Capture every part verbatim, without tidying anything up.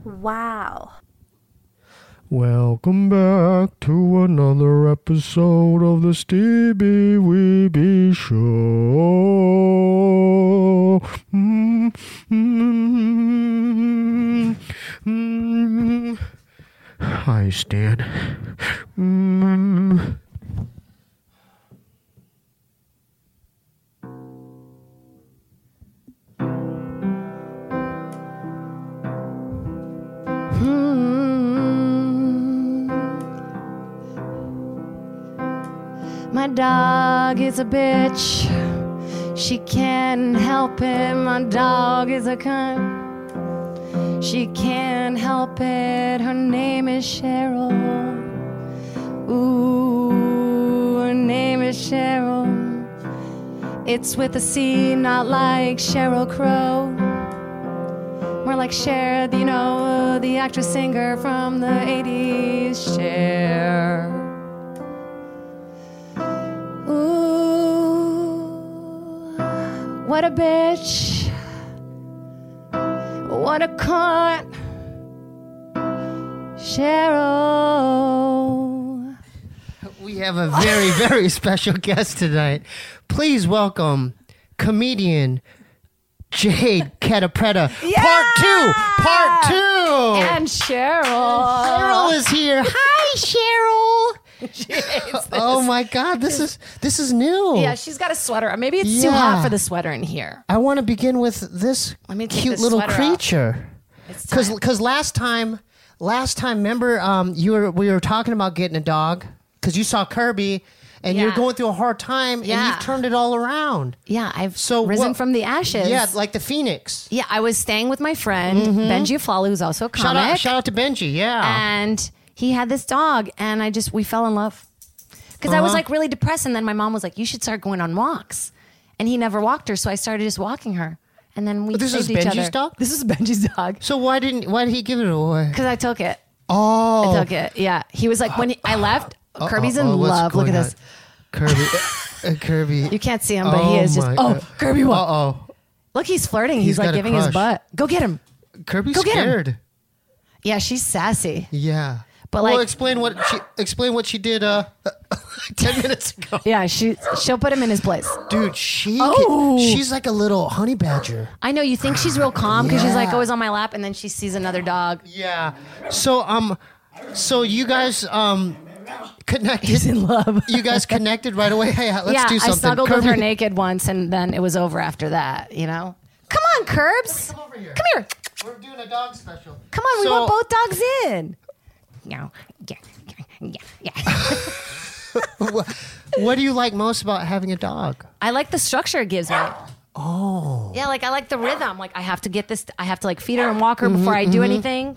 Wow. Welcome back to another episode of the Stevie Weeby Show. Mm, mm, mm. Hi, Stan. Mm. My dog is a bitch. She can't help it. My dog is a cunt. She can't help it. Her name is Cheryl. Ooh, her name is Cheryl. It's with a C, not like Sheryl Crow. More like Cher, you know, the actress singer from the eighties. Cher. What a bitch. What a cunt. Cheryl. We have a very, very special guest tonight. Please welcome comedian Jade Catapretta. Yeah! Part two. Part two. And Cheryl. Cheryl is here. Hi, Cheryl. She hates this. Oh my God, this is this is new. Yeah, she's got a sweater. Maybe it's Yeah. too hot for the sweater in here. I want to begin with this Let me take cute this little sweater creature. It's Because time. because last time last time remember um you were we were talking about getting a dog because you saw Kirby and you're Yeah. going through a hard time and Yeah. you've turned it all around. Yeah, I've So risen what- from the ashes. Yeah, like the Phoenix. Yeah, I was staying with my friend, Benji Aflalo, who's also a Shout comic. out shout out to Benji. Yeah. And he had this dog, and I just, we fell in love. Because I was Uh-huh. like really depressed, and then my mom was like, you should start going on walks. And he never walked her, so I started just walking her. And then we This saved is each Benji's other. dog? This is Benji's dog. so why didn't why did he give it away? Because I took it. Oh. I took it. Yeah. He was like, when he, I left, Kirby's in Uh-oh, what's love. Look at going this. on? Kirby. uh, Kirby. You can't see him, but he is just, my- oh, uh, Kirby, what? Uh-oh. Look, he's flirting. He's, He's like got a giving his crush. butt. Go get him. Kirby's Go get him. scared. Yeah, she's sassy. Yeah. But, well, like- explain what she explain what she did uh ten minutes ago. Yeah, she she'll put him in his place. Dude, she Oh. can- she's like a little honey badger. I know you think she's real calm because she's like Yeah. always on my lap, and then she sees another dog. Yeah. So um so you guys um connected He's in love. you guys connected right away. Hey, let's yeah, do something. I snuggled with Kirby- her naked once, and then it was over after that. You know. Come on, Curbs. Come over here. Come here. We're doing a dog special. Come on, we So- want both dogs in. No. Yeah. Yeah. Yeah. What do you like most about having a dog? I like the structure it gives me. Oh. Yeah, like I like the rhythm. Like I have to get this. I have to like feed her and walk her before I do anything.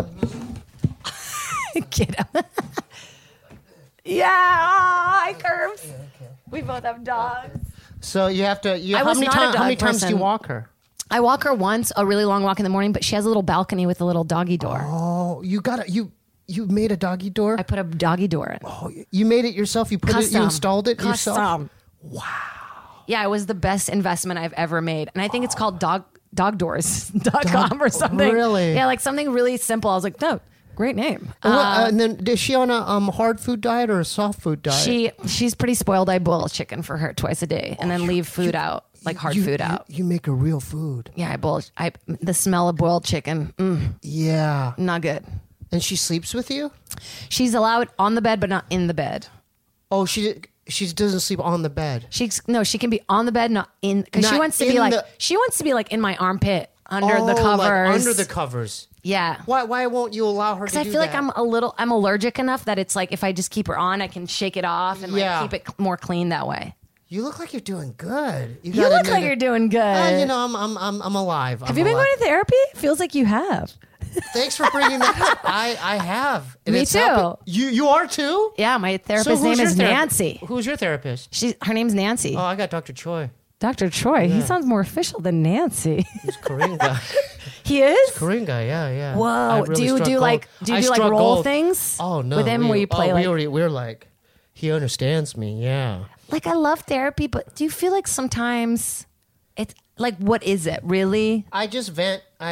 Get him. Yeah. Oh, hi, Curbs. We both have dogs. So you have to you I how was many not a times how dog many times do you person. walk her? I walk her once, a really long walk in the morning, but she has a little balcony with a little doggy door. Oh, you got it. You you made a doggy door? I put a doggy door in. Oh, you made it yourself. You put it Custom. you installed it yourself. Custom. Wow. Yeah, it was the best investment I've ever made. And I think it's called dog dogdoors dot com or something. Really? Yeah, like something really simple. I was like, no, great name. And what- Uh, uh, and then is she on a um, hard food diet or a soft food diet? she she's pretty spoiled. I boil chicken for her twice a day and then leave food out, like hard You- food you- out. You make a real food. Yeah, I boil. I the smell of boiled chicken, mm, Yeah. not good. And she sleeps with you? She's allowed on the bed, but not in the bed. Oh, she she doesn't sleep on the bed. She's no, she can be on the bed, not in, because she Not wants to in be like the- she wants to be like in my armpit under oh, the covers. Like under the covers. Yeah. Why why won't you allow her to Because I do feel like that? I'm a little, I'm allergic enough that it's like if I just keep her on, I can shake it off and like Yeah. keep it cl- more clean that way. You look like you're doing good. You gotta look like admit you're it. doing good. Uh, you know, I'm I'm I'm, I'm alive. have you been going to therapy? Feels like you have. Thanks for bringing that up. I I have. And Me it's too. helping- You you are too? Yeah, my So therapist's who's name your is therapi- Nancy. Who's your therapist? She, her name's Nancy. Oh, I got Doctor Choi. Doctor Troy. He sounds more official than Nancy. He's Korean guy. He is? Korean guy, yeah, yeah. I Whoa. really do you struck do gold. like do you I do like struck role gold. things? Oh no. With him we, where you play oh, like we already we're like he understands me, yeah. like I love therapy, but do you feel like sometimes it's like what is it really? I just vent. I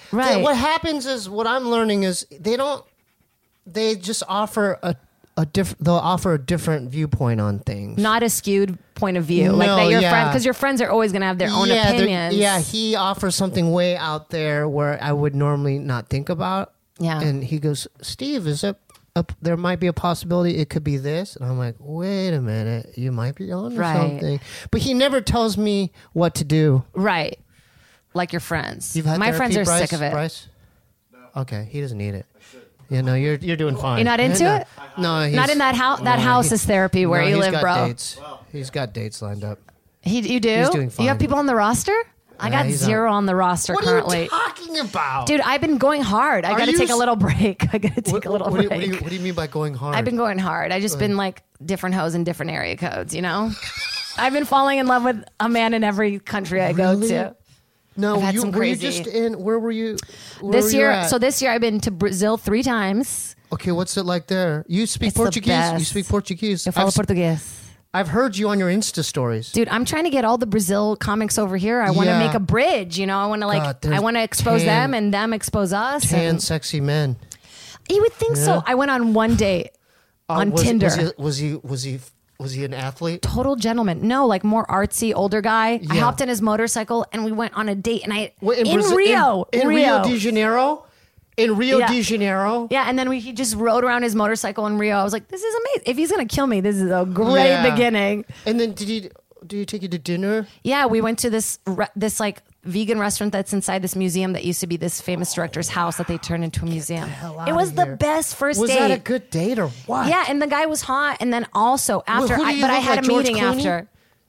Right. They- what happens is what I'm learning is they don't. They just offer a a different. They'll offer a different viewpoint on things. Not a skewed point of view, like No, that your yeah. friends, because your friends are always going to have their own yeah, they're- opinions. Yeah, he offers something way out there where I would normally not think about. Yeah. And he goes, Steve, is it? Up, there might be a possibility it could be this, and I'm like, wait a minute, you might be on to Right. something. But he never tells me what to do. Right. Like your friends. You've had My therapy, friends are Bryce? sick of it. Bryce? No. Okay, he doesn't need it. Yeah, no, you're you're doing fine. You're not into no, it? No, he's, Not in that house. That no, house he- is therapy where no, you he's live, got bro. Dates. He's got dates lined up. He, you do? He's doing You fine. have people on the roster? I Yeah, got he's zero on- on the roster What currently. are you talking about, Dude, I've been going hard. I Are got to you take a s- little break. I got to take What, a little what do you, break. what, do you, what do you mean by going hard? I've been going hard. I just been like different hoes in different area codes, you know? I've been falling in love with a man in every country I Really? go to. No, I've had you, some were you crazy- just in? Where were you? Where This were you year, at? so this year I've been to Brazil three times. Okay, what's it like there? You speak It's the Portuguese? You best. speak Portuguese? Eu falo I've, português. I've heard you on your Insta stories. Dude, I'm trying to get all the Brazil comics over here. I want to Yeah. make a bridge, you know? I want to like, God, there's I want to expose tan- them and them expose us. Tan, and- sexy men. you would think Yeah. so. I went on one date Uh, on was, Tinder. Was he, was he? Was he? Was he an athlete? Total gentleman. No, like more artsy, older guy. I Yeah. hopped in his motorcycle and we went on a date. And I Wait, in, Brazil- Rio, in, in Rio. Rio de Janeiro, in Rio Yeah. de Janeiro. Yeah, and then we he just rode around his motorcycle in Rio. I was like, this is amazing. If he's gonna kill me, this is a great Yeah. beginning. And then did he? Did he take you to dinner? Yeah, we went to this re- this like vegan restaurant that's inside this museum that used to be this famous director's house that they turned into a museum. hell It outta was the here. best first Was date. that a good date or what? Yeah, and the guy was hot. And then also after, who do I, you but I look had like, a George meeting Clooney? after.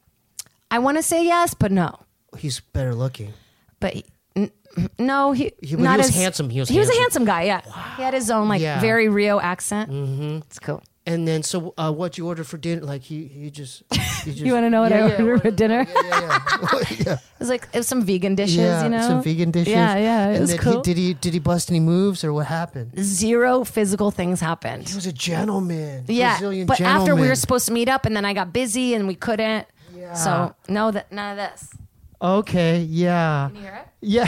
I want to say yes, but no. He's better looking. But he, n- no, he, He- but he not was as handsome. He was he was a handsome. handsome guy. Yeah, he had his own like Yeah. very Rio accent. Mm-hmm. It's cool. And then, so uh, what you order for dinner? Like he, he just. He just You want to know what yeah, I yeah, ordered what- for dinner? Yeah, yeah, yeah. It was like it was some vegan dishes, yeah, you know, some vegan dishes. Yeah, yeah, it and was then cool. He, did he did he bust any moves or what happened? Zero physical things happened. He was a gentleman. Yeah, Brazilian but gentleman. after we were supposed to meet up, and then I got busy and we couldn't. Yeah. So no, that none of this. Okay, yeah, Can you hear it? yeah.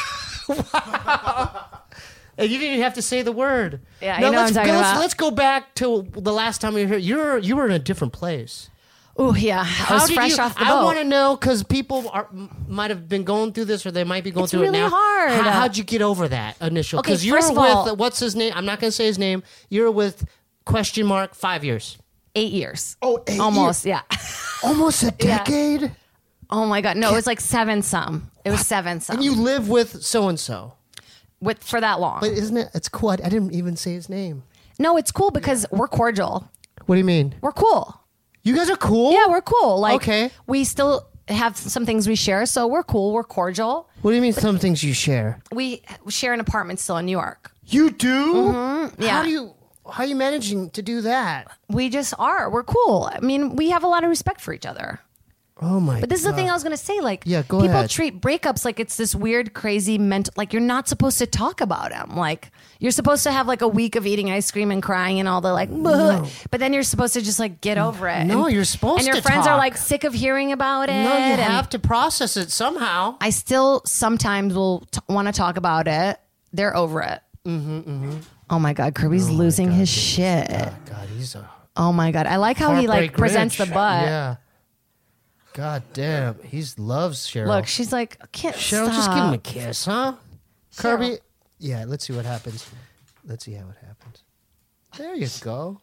Wow. And you didn't even have to say the word. Yeah, Now you know what let's I'm talking go, let's, about. let's go back to the last time you were here. You're you were in a different place. Oh yeah, I was did fresh you- off the I boat. want to know because people are m- might have been going through this, or they might be going It's through really it now. hard. How, how'd you get over that initial? Okay, Because you're first with of all- what's his name? I'm not going to say his name. You're with question mark five years, Eight years. Oh, eight almost. Yeah. almost a Yeah. decade, Oh my god, no, it was like seven some. It was seven some. and you live with so and so. with for that long. But isn't it? It's cool. I, I didn't even say his name. No, it's cool because we're cordial. What do you mean? We're cool. You guys are cool. Yeah, we're cool. Like, Okay. we still have some things we share, so we're cool. We're cordial. What do you mean? Some things you share. We share an apartment still in New York. You do? Mm-hmm. Yeah. How do you? How are you managing to do that? We just are. We're cool. I mean, we have a lot of respect for each other. Oh my! But this is the thing I was going to say. Like, Yeah, go people ahead. treat breakups like it's this weird, crazy mental. Like, you're not supposed to talk about them. Like, you're supposed to have like a week of eating ice cream and crying and all the like. No. But then you're supposed to just like get over it. No, and, you're supposed And your to friends are talk. like sick of hearing about it. No, you and have to process it somehow. I still sometimes will t- want to talk about it. They're over it. Mm-hmm, mm-hmm. Oh my God, Kirby's losing his shit. Oh God, he's a Oh my God, I like how he like heartbreak presents Rich. the butt. Yeah. God damn, he loves Cheryl. Look, she's like, I can't Cheryl, stop. just give him a kiss, huh? Kirby. Yeah, let's see what happens. Let's see how it happens. There you go.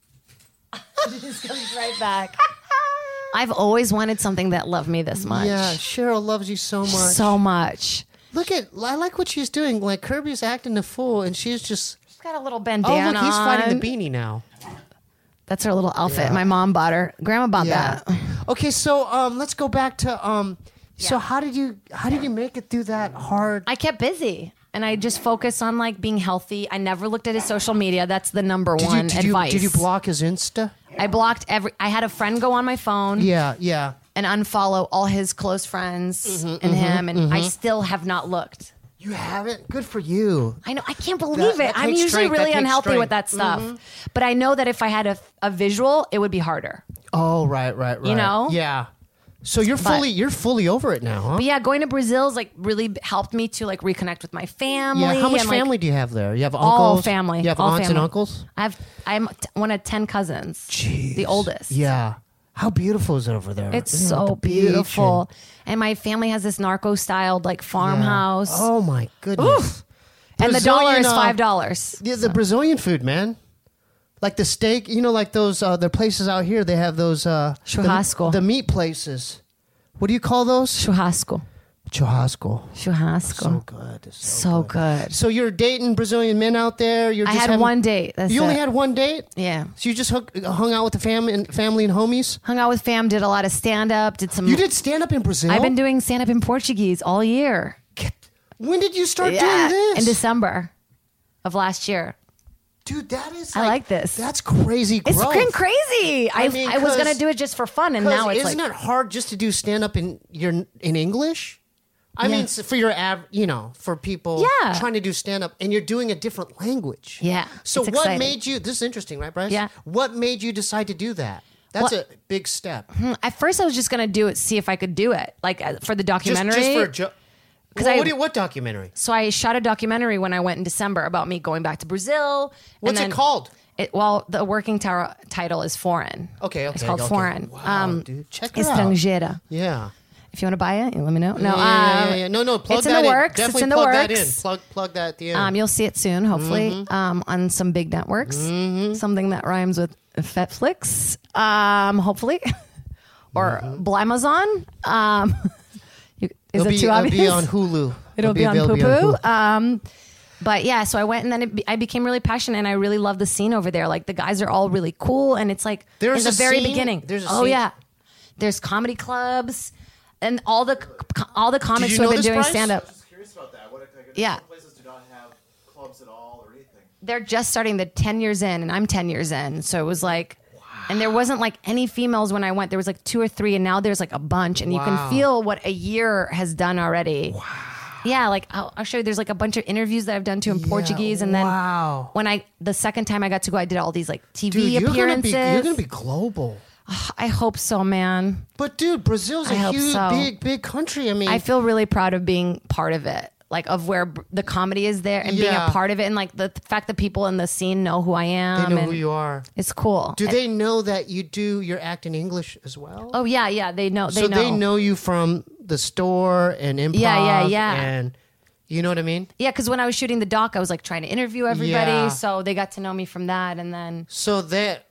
Just comes right back. I've always wanted something that loved me this much. Yeah, Cheryl loves you so much. So much. Look at, I like what she's doing. Like Kirby's acting a fool, and she's just. She's got a little Oh, bandana look, he's fighting on. the beanie now. That's her little outfit. Yeah. My mom bought her. Grandma bought Yeah. that. Okay, so um, let's go back to um. So Yeah. how did you how did you make it through that hard? I kept busy. And I just focused on like being healthy. I never looked at his social media. That's the number Did one you, did advice. You, did you block his Insta? I blocked every. I had a friend go on my phone Yeah, yeah. and unfollow all his close friends Mm-hmm, and him, and I still have not looked. You haven't? Good for you. I know I can't believe That- it. that I'm takes usually strength. That really takes unhealthy with strength. that stuff, but I know that if I had a, a visual, it would be harder. Oh, right, right, right. You know? Yeah. So you're But- fully you're fully over it now, huh? But yeah, going to Brazil's like really helped me to like reconnect with my family. Yeah. How much and, like, family do you have there? You have all uncles. family, You have all aunts and family. uncles. I have I'm t- one of ten cousins, Jeez. the oldest. Yeah. How beautiful is it over there? It's Isn't it, like so the beach beautiful. and- And my family has this narco styled like Yeah. farmhouse. Oh my goodness. and the dollar Brazilian, is uh, five dollars. Yeah, the Brazilian food, man. Like the steak, you know, like those uh, the places out here. They have those uh, Churrasco. The, the meat places. What do you call those? Churrasco. Churrasco. Churrasco. So good. It's So, So good. good. So you're dating Brazilian men out there. You're I just had having- one date. That's You only it. had one date. Yeah. So you just hook, hung out with the family and family and homies. Hung out with fam, did a lot of stand up, did some. You did stand up in Brazil. I've been doing stand up in Portuguese all year. When did you start Yeah. doing this? In December of last year. Dude, that is. I like this. That's crazy It's growth. been crazy. I, I mean, I was 'cause- going to do it just for fun, and 'Cause now it's isn't like. it hard just to do stand up in your in English? I Yeah. mean, s- for your av- you know, for people Yeah. trying to do stand up, and you're doing a different language. Yeah, So it's what exciting. made you? This is interesting, right, Bryce? Yeah. What made you decide to do that? That's Well- a big step. At first, I was just going to do it, see if I could do it, like uh, for the Just, documentary. just for jo- 'Cause Well, I- what, do you, what documentary? so I shot a documentary when I went in December about me going back to Brazil. What's and then it called? It, well, the working tar- title is Foreign. Okay, okay, It's called okay. Foreign. Wow, dude, check it out. Estrangeira. Yeah. If you want to buy it, you let me know. No, yeah, yeah, um, yeah, yeah. No, no. Plug it's in that the works. Definitely It's in the plug works. that in. Plug, plug that at the end. Um, you'll see it soon, hopefully, Mm-hmm. um, on some big networks. Something that rhymes with Netflix, um, hopefully, or Blamazon. Um, you, is it'll that be, too it'll obvious? be on Hulu. It'll be on available Poo Hulu. Poo. Um, but yeah, so I went and then it, be- I became really passionate, and I really love the scene over there. Like the guys are all really cool, and it's like There's in a the very scene? beginning. There's a oh scene? yeah, there's comedy clubs, and all the all the comics you who have know been this, doing Bryce? stand up. Just curious about that. What like, Yeah. some places do not have clubs at all or anything. They're just starting the ten years in, and I'm ten years in, so it was like. And there wasn't like any females when I went. There was like two or three, and now there's like a bunch, and you Wow. can feel what a year has done already. Wow. Yeah, like I'll, I'll show you. There's like a bunch of interviews that I've done too in Yeah, Portuguese, and then wow. when I the second time I got to go, I did all these like T V Dude, you're gonna appearances. be you're gonna be global. I hope so, man. But dude, Brazil's a I hope huge, so. big, big country. I mean, I feel really proud of being part of it, like of where b- the comedy is there and being Yeah. a part of it, and like the th- fact that people in the scene know who I am. they know and who you are. It's cool. Do And- they know that you do your act in English as well? Oh yeah, yeah. They know. They so know. they know you from the store and improv. Yeah, yeah, yeah. And you know what I mean? Yeah, because when I was shooting the doc, I was like trying to interview everybody, Yeah. so they got to know me from that, and then So that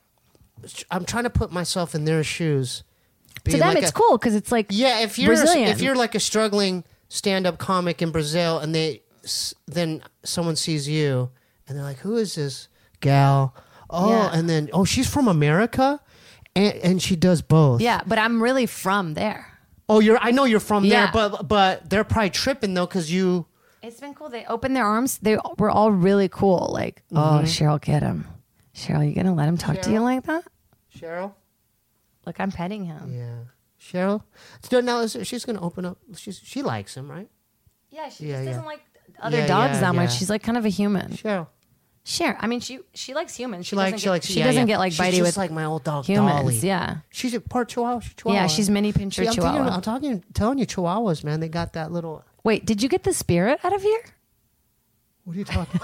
I'm trying to put myself in their shoes. to Being them like it's a- cool because it's like Yeah, if you're Brazilian. if you're like a struggling stand-up comic in Brazil, and they s- then someone sees you, and they're like, "Who is this gal?" Oh, Yeah. and then oh, she's from America, and and she does both. yeah, but I'm really from there. Oh, you're. I know you're from Yeah. there, but but they're probably tripping though because you. It's been cool. They opened their arms. They were all really cool. Like, oh, Cheryl, get him. Cheryl, you gonna let him talk to you Cheryl? like that? Cheryl. Look, I'm petting him. Yeah, Cheryl. So now is- she's gonna open up. She's she likes him, right? Yeah, she Yeah, just yeah. doesn't like other Yeah, dogs yeah, that much. yeah. She's like kind of a human. Cheryl. Sure. I mean, she she likes humans. She She, likes. doesn't She get, likes. She yeah, doesn't yeah. get like she's bitey just with like my old dog humans. Dolly. Yeah. She's a part Chihuahua. She's Chihuahua. Yeah, she's mini pincher See, I'm, thinking- Chihuahua. I'm talking, telling you, Chihuahuas, man. They got that little. Wait, did you get the spirit out of here? What are you talking?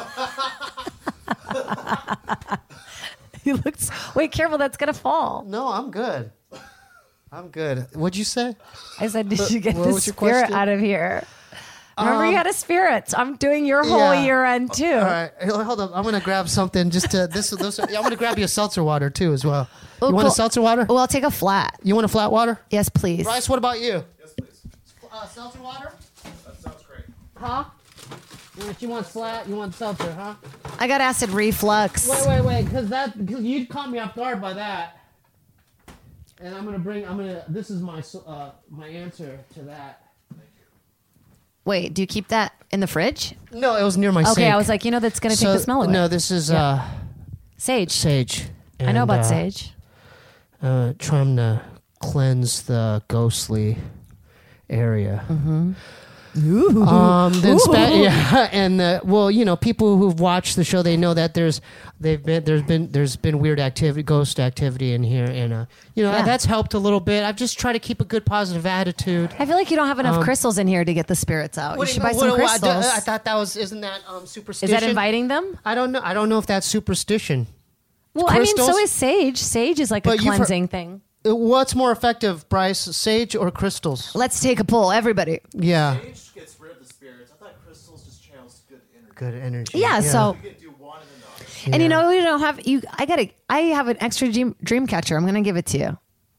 He looks. Wait, careful, that's gonna fall. No, I'm good. I'm good. What'd you say? I said, did you get what the was your spirit question? out of here? Remember, Um, you had a spirit. I'm doing your whole yeah. year end too. All right, Hey, hold up. I'm gonna grab something. Just to this. Those, I'm gonna grab you a seltzer water too, as well. Oh, you want a cool. seltzer water? Oh, I'll take a flat. You want a flat water? Yes, please. Bryce, what about you? Yes, please. Uh, seltzer water? That sounds great. Huh? You want flat? You want seltzer? Huh? I got acid reflux. Wait, wait, wait, because that cause you caught me off guard by that. And I'm gonna bring. I'm gonna. This is my s- uh my answer to that. Wait, do you keep that in the fridge? No, it was near my Okay, sink. I was like, you know, that's gonna take So- the smell away. No, this is Yeah. uh Sage. sage. I know And, about uh, sage. Uh, trying to cleanse the ghostly area. Mm-hmm. Ooh. Um, then spe- Ooh. yeah, and uh, well, you know, people who've watched the show, they know that there's they've been there's been there's been weird activity, ghost activity in here, and uh, you know Yeah. that's helped a little bit. I've just tried to keep a good positive attitude. I feel like you don't have enough Um, crystals in here to get the spirits out. What You do should buy what some do I- crystals. I, thought that was isn't that um, Is superstition? that inviting them? I don't know. I don't know if that's superstition. Well, I mean, so Crystals? is sage. Sage is like But a you've heard- cleansing thing. Uh, What's more effective, Bryce? Sage or crystals? Let's take a poll, everybody. Yeah, Sage gets rid of the spirits. I thought crystals just channels good energy. good energy. Yeah, so You can do one and then the other. and you Yeah. know we don't have you. I got a. I have an extra dream, dream catcher. I'm gonna give it to you.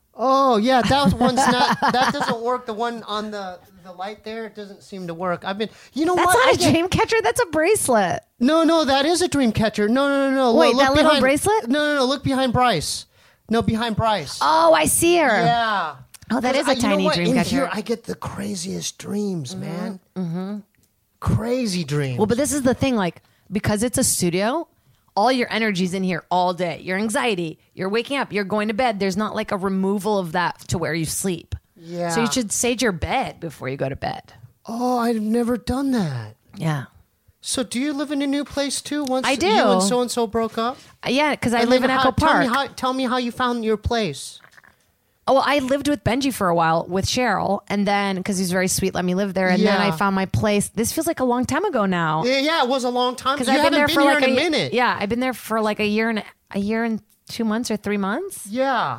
Oh yeah, that one's not. That doesn't work. The one on the the light there, it doesn't seem to work. I've been. You know That's what? not I a get- dream catcher. That's a bracelet. No, no, that is a dream catcher. No, no, no, no. Wait, look that little behind- bracelet? No, no, no. Look behind Bryce. No, behind Bryce. Oh, I see her. Yeah. Oh, that is a I- you know tiny what? dream In catcher. here, I get the craziest dreams, man. Mm-hmm. Crazy dreams. Well, but this is the thing, like, because it's a studio, all your energy's in here all day. Your anxiety, you're waking up, you're going to bed. There's not like a removal of that to where you sleep. Yeah. So you should sage your bed before you go to bed. Oh, I've never done that. Yeah. So, do you live in a new place too? Once I do. You and so and so broke up. Uh, Yeah, because I And live then in how- Echo Tell Park. me, how, tell me how you found your place. Oh, well, I lived with Benji for a while with Cheryl, and then because he's very sweet, let me live there. And then Yeah. I found my place. This feels like a long time ago now. Yeah, yeah, it was a long time. Because You I've been haven't there been for here like in a, a minute. Yeah, I've been there for like a year and a year and two months or three months. Yeah.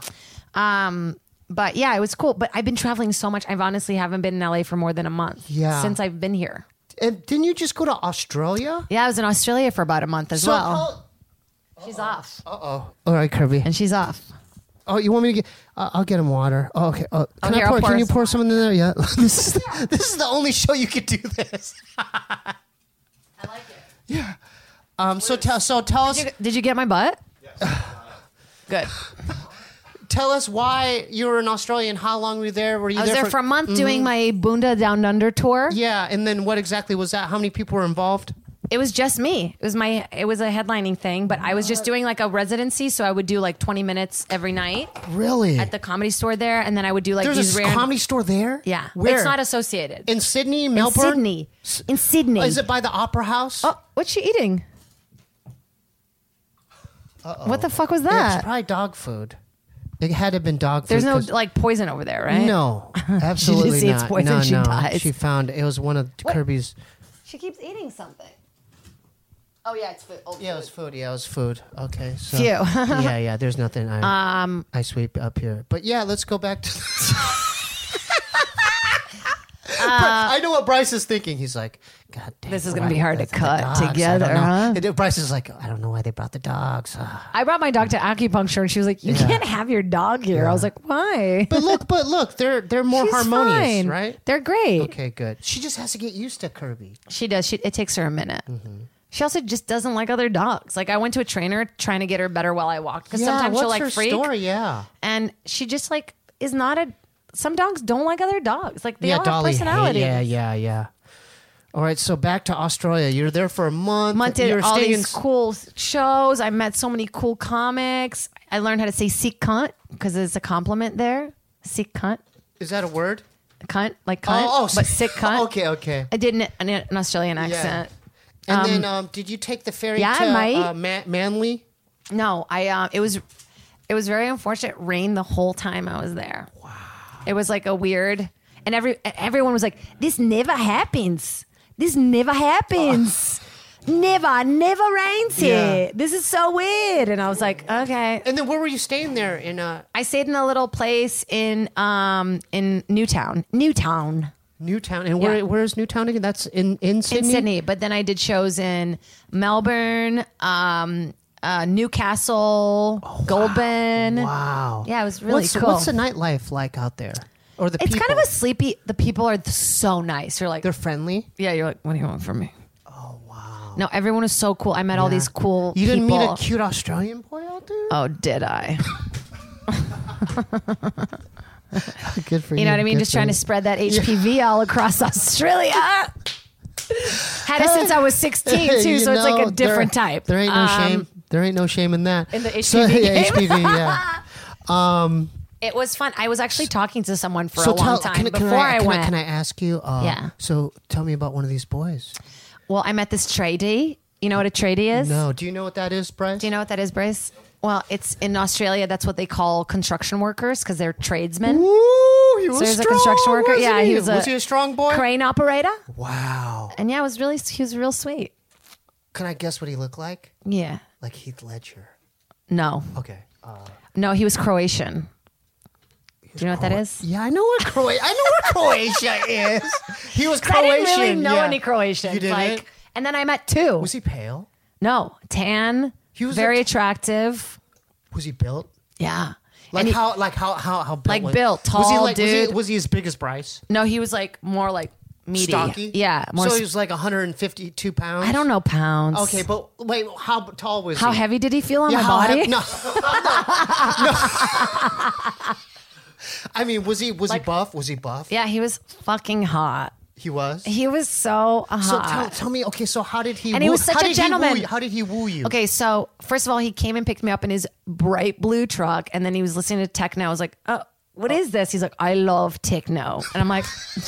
Um, but yeah, it was cool. But I've been traveling so much. I've honestly haven't been in L A for more than a month. Yeah. since I've been here. And didn't you just go to Australia? Yeah, I was in Australia for about a month as So well. She's off, Uh oh. All right, Kirby. and she's off. Oh, you want me to get? Uh, I'll get him water. Oh, okay. Oh, can here, I pour? I'll pour Can you some pour some in there? Yeah. this is this is the only show you could do this. I like it. Um. So tell so tell us Did you, did you get my butt? Good. tell us why you were in Australia and how long were you there? Were you I was there, there for a month doing my Bunda Down Under tour. Yeah, and then what exactly was that? How many people were involved? It was just me. It was my. It was a headlining thing, but I was just doing like a residency, so I would do like twenty minutes every night Really? at the comedy store there, and then I would do like There's these a random. comedy store there. Yeah, Where? it's not associated. in Sydney, In Melbourne. Sydney. In Sydney. Is it by the Opera House? Oh, what's she eating? Uh-oh. What the fuck was Yeah, that? it's probably dog food. It had to have been dog food. There's no 'cause- like poison over there, right? No, absolutely see it's not. poison, no, she no. dies. She found it was one of What? Kirby's. She keeps eating something. Oh yeah, it's food. Old Yeah, it was food. Yeah, it was food. Okay, so Phew. yeah, yeah. There's nothing I Um, I sweep up here, but yeah, let's go back to. Uh, I know what Bryce is thinking. He's like, God damn. This is why- gonna be hard to the- the cut dogs, I don't together, know." huh? And then Bryce is like, I don't know why they brought the dogs. Ah. I brought my dog to acupuncture, and she was like, "You Yeah. can't have your dog here." I was like, "Why?" But look, but look, they're they're more She's harmonious, fine. right? They're great. Okay, good. She just has to get used to Kirby. She does. She, it takes her a minute. Mm-hmm. She also just doesn't like other dogs. Like I went to a trainer trying to get her better while I walked because Yeah, sometimes what's she'll like her freak, story? Yeah. and she just like is not a. Some dogs don't like other dogs. Like they yeah, all Dolly. have personality. Hey, yeah, yeah, yeah. All right, so back to Australia. You're there for a month. Month did You're all staying these in- cool shows. I met so many cool comics. I learned how to say "sick cunt" because it's a compliment there. Sick cunt, Is that a word? cunt, like cunt, oh, oh, but sick cunt. Okay, okay. I did an, an, an Australian accent. And Um, then, um, did you take the ferry yeah, to I might. uh, Man- Manly? No, I. Um, it was, it was very unfortunate. It rained the whole time I was there. Wow. It was like a weird, and every everyone was like, "This never happens. This never happens. Never, never rains Yeah. here. This is so weird." And I was like, "Okay." And then where were you staying there? In uh, I stayed in a little place in um in Newtown, Newtown. Newtown. And where Yeah. where is Newtown again? That's in, in Sydney? In Sydney, but then I did shows in Melbourne, um, uh, Newcastle, Goulburn. Wow. Yeah, it was really what's, cool. What's the nightlife like out there? Or the It's people? kind of a sleepy. The people are so nice. You're like, They're friendly? yeah. You're like, what do you want from me? Oh wow. No, everyone is so cool. I met all Yeah. these cool. You didn't people. meet a cute Australian boy out there? Oh, did I? Good for you. You know what I mean? Good Just for trying you. to spread that H P V all across Australia. Had it since I was sixteen too, You so it's like know, a different there, type. There ain't no Um, shame. There ain't no shame in that. in the H P V So, yeah, game. H P V, yeah. Um, It was fun. I was actually talking to someone for So a long tell, time can, before can I, I, can went. I, can I ask you? Uh, Yeah. So tell me about one of these boys. Well, I met this tradie. You know what a tradie is? No. Do you know what that is, Bryce? Do you know what that is, Bryce? Well, it's in Australia. That's what they call construction workers because they're tradesmen. Ooh, he was So he's a strong, construction worker. wasn't Yeah, he was a- was he a strong boy? Crane operator. Wow. And yeah, it was really he was real sweet. Can I guess what he looked like? Yeah. Like Heath Ledger. No. Okay. Uh, No, he was Croatian. Do you know what that is? yeah, I know what Croatia. I know what Croatia is. He was 'Cause Croatian. I didn't really know yeah. any Croatians. You didn't? Like, and then I met two. Was he pale? No, tan. He was very a- attractive. Was he built? Yeah. Like And he- how? Like how? How? How built? Like was, built, was he tall like, Was dude. he, was he as big as Bryce? No, he was like more like meaty. Stocky. Yeah. More so s- he was like one hundred fifty-two pounds. I don't know pounds. Okay, but wait, how tall was How he? heavy did he feel on Yeah, my how body? heavy? No. no. I mean, was he was Like- he buff? Was he buff? Yeah, he was fucking hot. He was. He was so hot. So tell, tell me, okay, so how did he? And he woo- was such how a did he woo gentleman. you? How did he woo you? Okay, so first of all, he came and picked me up in his bright blue truck, and then he was listening to techno. I was like, "Oh, what is this?" He's like, "I love techno," and I'm like,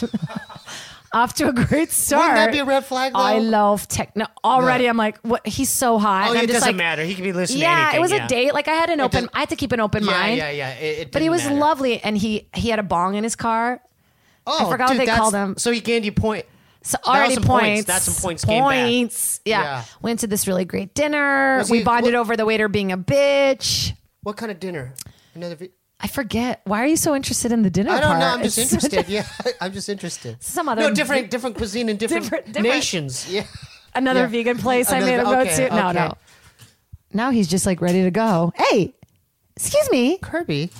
"Off to a great start." Wouldn't that be a red flag, though? I love techno. Already, No. I'm like, "What?" He's so hot. Oh, and I'm it just doesn't like, matter. He can be listening. Yeah, to anything, it was yeah. a date. Like I had an open. doesn't- I had to keep an open Yeah, mind. yeah, yeah. It, it But he didn't was matter. lovely, and he he had a bong in his car. Oh, I forgot what dude, they that's- called him. So he gained you point. So That was already some points. points. That's some points came back. Points. Yeah. Yeah. Went to this really great dinner. Was We he- bonded what- over the waiter being a bitch. What kind of dinner? Another. Vi- I forget. Why are you so interested in the dinner I don't part? know. I'm just It's interested. Yeah, I'm just interested. Some other no different different cuisine in different, Different- different- nations. Yeah. Another Yeah. vegan place I Another- made him go okay, to. No, okay. no. Now he's just like ready to go. Hey, excuse me. Kirby.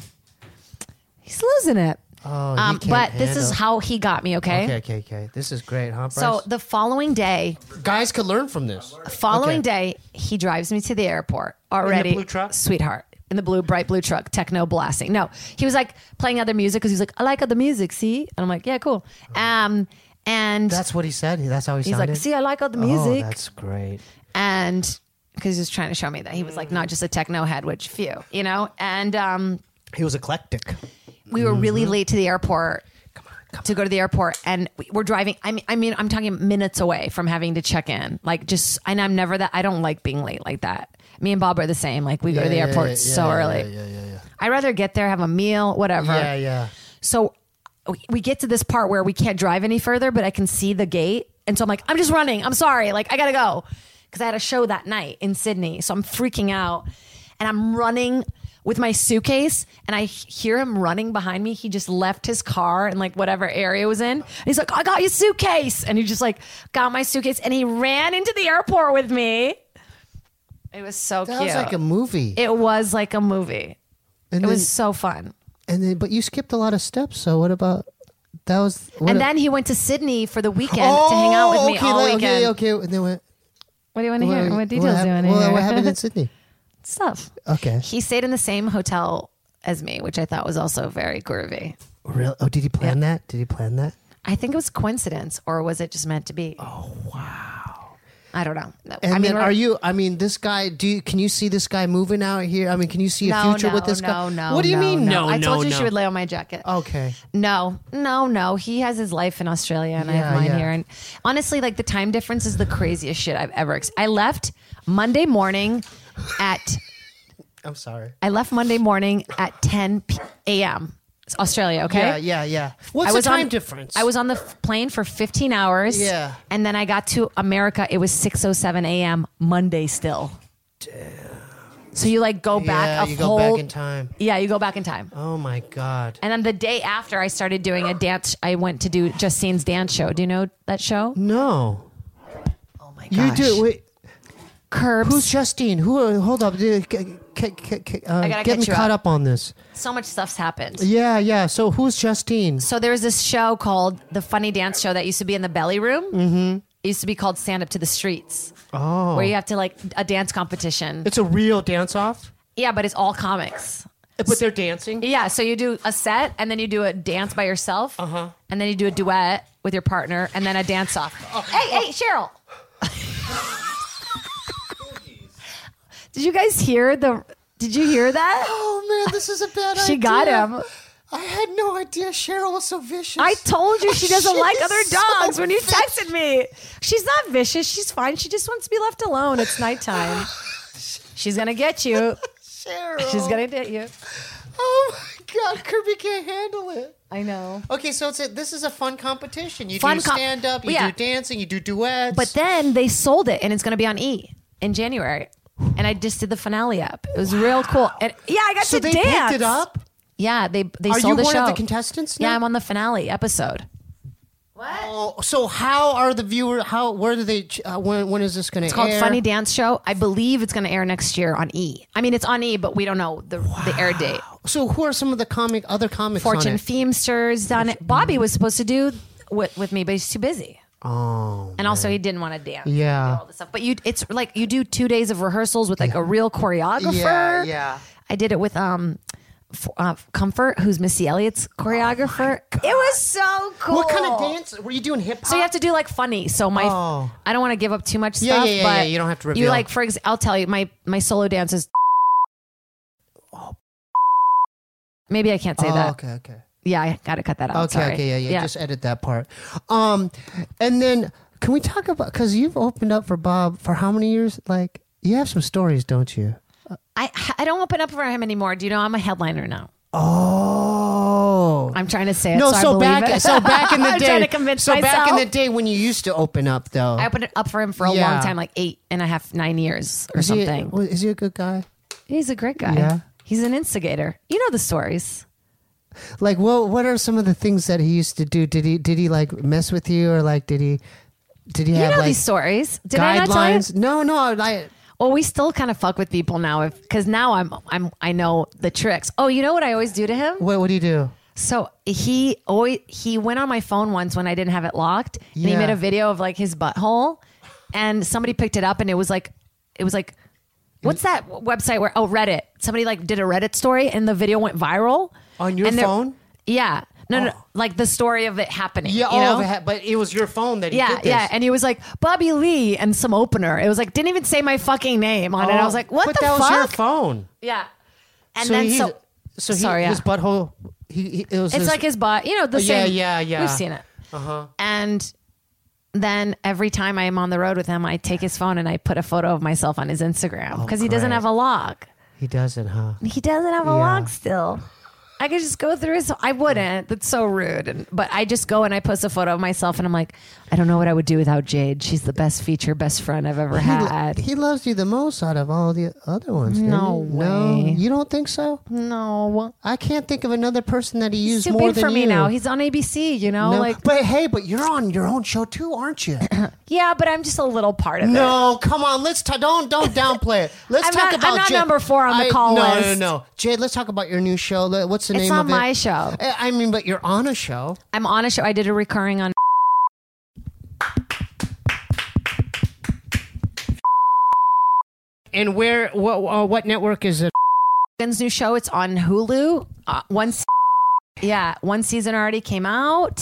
He's losing it. Oh, he Um, can't but this is handle- how he got me, okay? Okay, okay, okay. This is great, huh, Bryce? So the following day, guys could learn from this. following Okay. day, he drives me to the airport already. blue truck? Sweetheart. In the blue, bright blue truck, techno blasting. No, he was like playing other music because he's like, I like other music, see? And I'm like, yeah, cool. Um, and That's what he said. That's how he he's sounded. like, see, I like other Oh, music. that's great. and because he was trying to show me that he was like not just a techno head, which phew, you know? And um, He was eclectic. we were really Mm-hmm. late to the airport to go to the airport, and we- we're driving. I mean, I mean, I'm talking minutes away from having to check in. Like, just, and I'm never that. I don't like being late like that. Me and Bob are the same. Like, we go to the Yeah, airport yeah, so yeah, early. Yeah, yeah, yeah, yeah. I'd rather get there, have a meal, whatever. Yeah, yeah. So we- we get to this part where we can't drive any further, but I can see the gate, and so I'm like, I'm just running. I'm sorry. Like, I gotta go because I had a show that night in Sydney, so I'm freaking out, and I'm running with my suitcase, and I hear him running behind me. He just left his car in like whatever area it was in. And he's like, I got your suitcase. And he just like got my suitcase and he ran into the airport with me. It was so That cute. was like a movie. it was like a movie. and It then, was so fun. and then, but you skipped a lot of steps. So what about that? Was what And a- then he went to Sydney for the weekend to hang out with me okay, all like- weekend. Okay, okay. And then what? What do you want to hear? What details hap- do you want to well, hear? What happened in Sydney? Stuff. Okay. He stayed in the same hotel as me, which I thought was also very groovy. Real? Oh, did he plan that? Did he plan that? I think it was coincidence, or was it just meant to be? Oh wow! I don't know. No, And I mean, then, we're- are you? I mean, this guy. Do you? Can you see this guy moving out here? I mean, can you see a No, future no, with this no, guy? No, What do you no, mean? No, I no, told you no. she would lay on my jacket. Okay. No, no, no. He has his life in Australia, and I Yeah, have mine yeah. here. And honestly, like the time difference is the craziest shit I've ever. Ex- I left Monday morning at. I'm sorry. I left Monday morning at ten a.m. It's Australia, okay? Yeah, yeah, yeah. What's I was the time on, difference? I was on the f- plane for fifteen hours. Yeah. And then I got to America. It was six oh seven a.m. Monday still. Damn. So you like go back Yeah, a you whole. go back in time. Yeah, you go back in time. Oh my god. And then the day after, I started doing a dance. I went to do Justine's dance show. Do you know that show? No. Oh my You do. Wait. Curbs. Who's Justine? Who? uh, Hold up. dude, c- c- c- c- uh, gotta get me catch you caught up. up on this. So much stuff's happened. Yeah, yeah. So who's Justine? So there was this show called the Funny Dance Show that used to be in the Belly Room. Mm-hmm. It used to be called Stand Up to the Streets, Oh, where you have to like a dance competition. it's a real dance off. Yeah, but it's all comics. But they're dancing. Yeah, so you do a set and then you do a dance by yourself, Uh-huh. and then you do a duet with your partner, and then a dance off. Hey, hey, Cheryl! Did you guys hear the Did you hear that? Oh man, this is a bad idea. She got him. I had no idea Cheryl was so vicious. I told you she doesn't She like is other so dogs when you vicious. texted me. She's not vicious. She's fine. She just wants to be left alone. It's nighttime. She's going to get you. Cheryl. She's going to get you. Oh my God, Kirby can't handle it. I know. Okay, so it's a, this is a fun competition. You Fun do com- stand up, you Yeah. do dancing, you do duets. But then they sold it, and it's going to be on E in January. And I just did the finale up. It was real cool. And yeah, I got so to they dance. picked it up. Yeah, they they Are sold you the one show. of the contestants now? Yeah, I'm on the finale episode. Oh, so how are the viewers? How where do they? ch- Uh, when when is this going to air? It's called Funny Dance Show. I believe it's going to air next year on E. I mean, it's on E, but we don't know the the air date. So who are some of the comic other comics Fortune on it? Feimster's done it. Bobby was supposed to do with, with me, but he's too busy. Oh, And also, he didn't want to dance. Yeah. and all this stuff. But you, it's like you do two days of rehearsals with like a real choreographer. Yeah, yeah. I did it with um, f- uh, Comfort, who's Missy Elliott's choreographer. it was so cool. What kind of dance were you doing? Hip hop. So you have to do like funny. So my, Oh. I don't want to give up too much stuff. Yeah, yeah, yeah, but yeah, you don't have to You reveal. like, for example, I'll tell you, my my solo dance is. Maybe I can't say Oh, that. okay, okay. Yeah, I got to cut that out. Okay, Sorry. okay, yeah, yeah, Just edit that part. Um, and then can we talk about because you've opened up for Bob for how many years? Like you have some stories, don't you? I I don't open up for him anymore. Do you know I'm a headliner now? Oh, I'm trying to say it. no. so, I So believe back, it. so back in the I'm day, trying to convince so back in myself. the day when you used to open up, though, I opened it up for him for a Yeah. long time, like eight and a half, nine years or is he, something. well, is he a good guy? He's a great guy. Yeah. He's an instigator. You know the stories. Like, what what are some of the things that he used to do? Did he did he like mess with you or like did he did he You have know like these stories. Did I not tell you? guidelines? No, no. I Well, we still kind of fuck with people now, because now I'm I'm I know the tricks. Oh, you know what I always do to him? what what do you do? So he always he went on my phone once when I didn't have it locked, and he Yeah. made a video of like his butthole, and somebody picked it up, and it was like, it was like, what's that website where? Oh, Reddit. Somebody like did a Reddit story, and the video went viral On your And they're- phone? Yeah, no, no, like the story of it happening. Yeah, you oh, know? it ha- but it was your phone that he Yeah, did this. yeah, and he was like Bobby Lee and some opener. It was like didn't even say my fucking name on it. I was like, what but the that fuck? was your phone. Yeah, and so then he, so so he, sorry, yeah. his butthole. He, he it was It's his, like his butt, you know, the Oh, yeah, same. yeah, yeah. We've seen it. Uh-huh. And then every time I am on the road with him, I take his phone and I put a photo of myself on his Instagram because he doesn't great. have a log. He doesn't, huh? He doesn't have a Yeah. log still. I could just go through his. I wouldn't. That's so rude. And, but I just go and I post a photo of myself and I'm like, I don't know what I would do without Jade. She's the best feature best friend I've ever He, lo- had. he loves you the most out of all the other ones. didn't No he? No, way. you don't think so? No, I can't think of another person that he he's used too more big than for me you. now. He's on A B C. You know, No, like but hey, but you're on your own show too, aren't you? yeah, but I'm just a little part of it. No, come on. Let's ta- don't don't downplay it. Let's I'm talk not- about. I'm not Jade. number four on the I- call no, list. No, no, no, Jade. Let's talk about your new show. Let- What's the It's name not of it? my show. I I mean, but you're on a show. I'm on a show. I did a recurring on. And where? What? Uh, what network is it? Rogan's new show. It's on Hulu. Uh, one, se- yeah, one season already came out,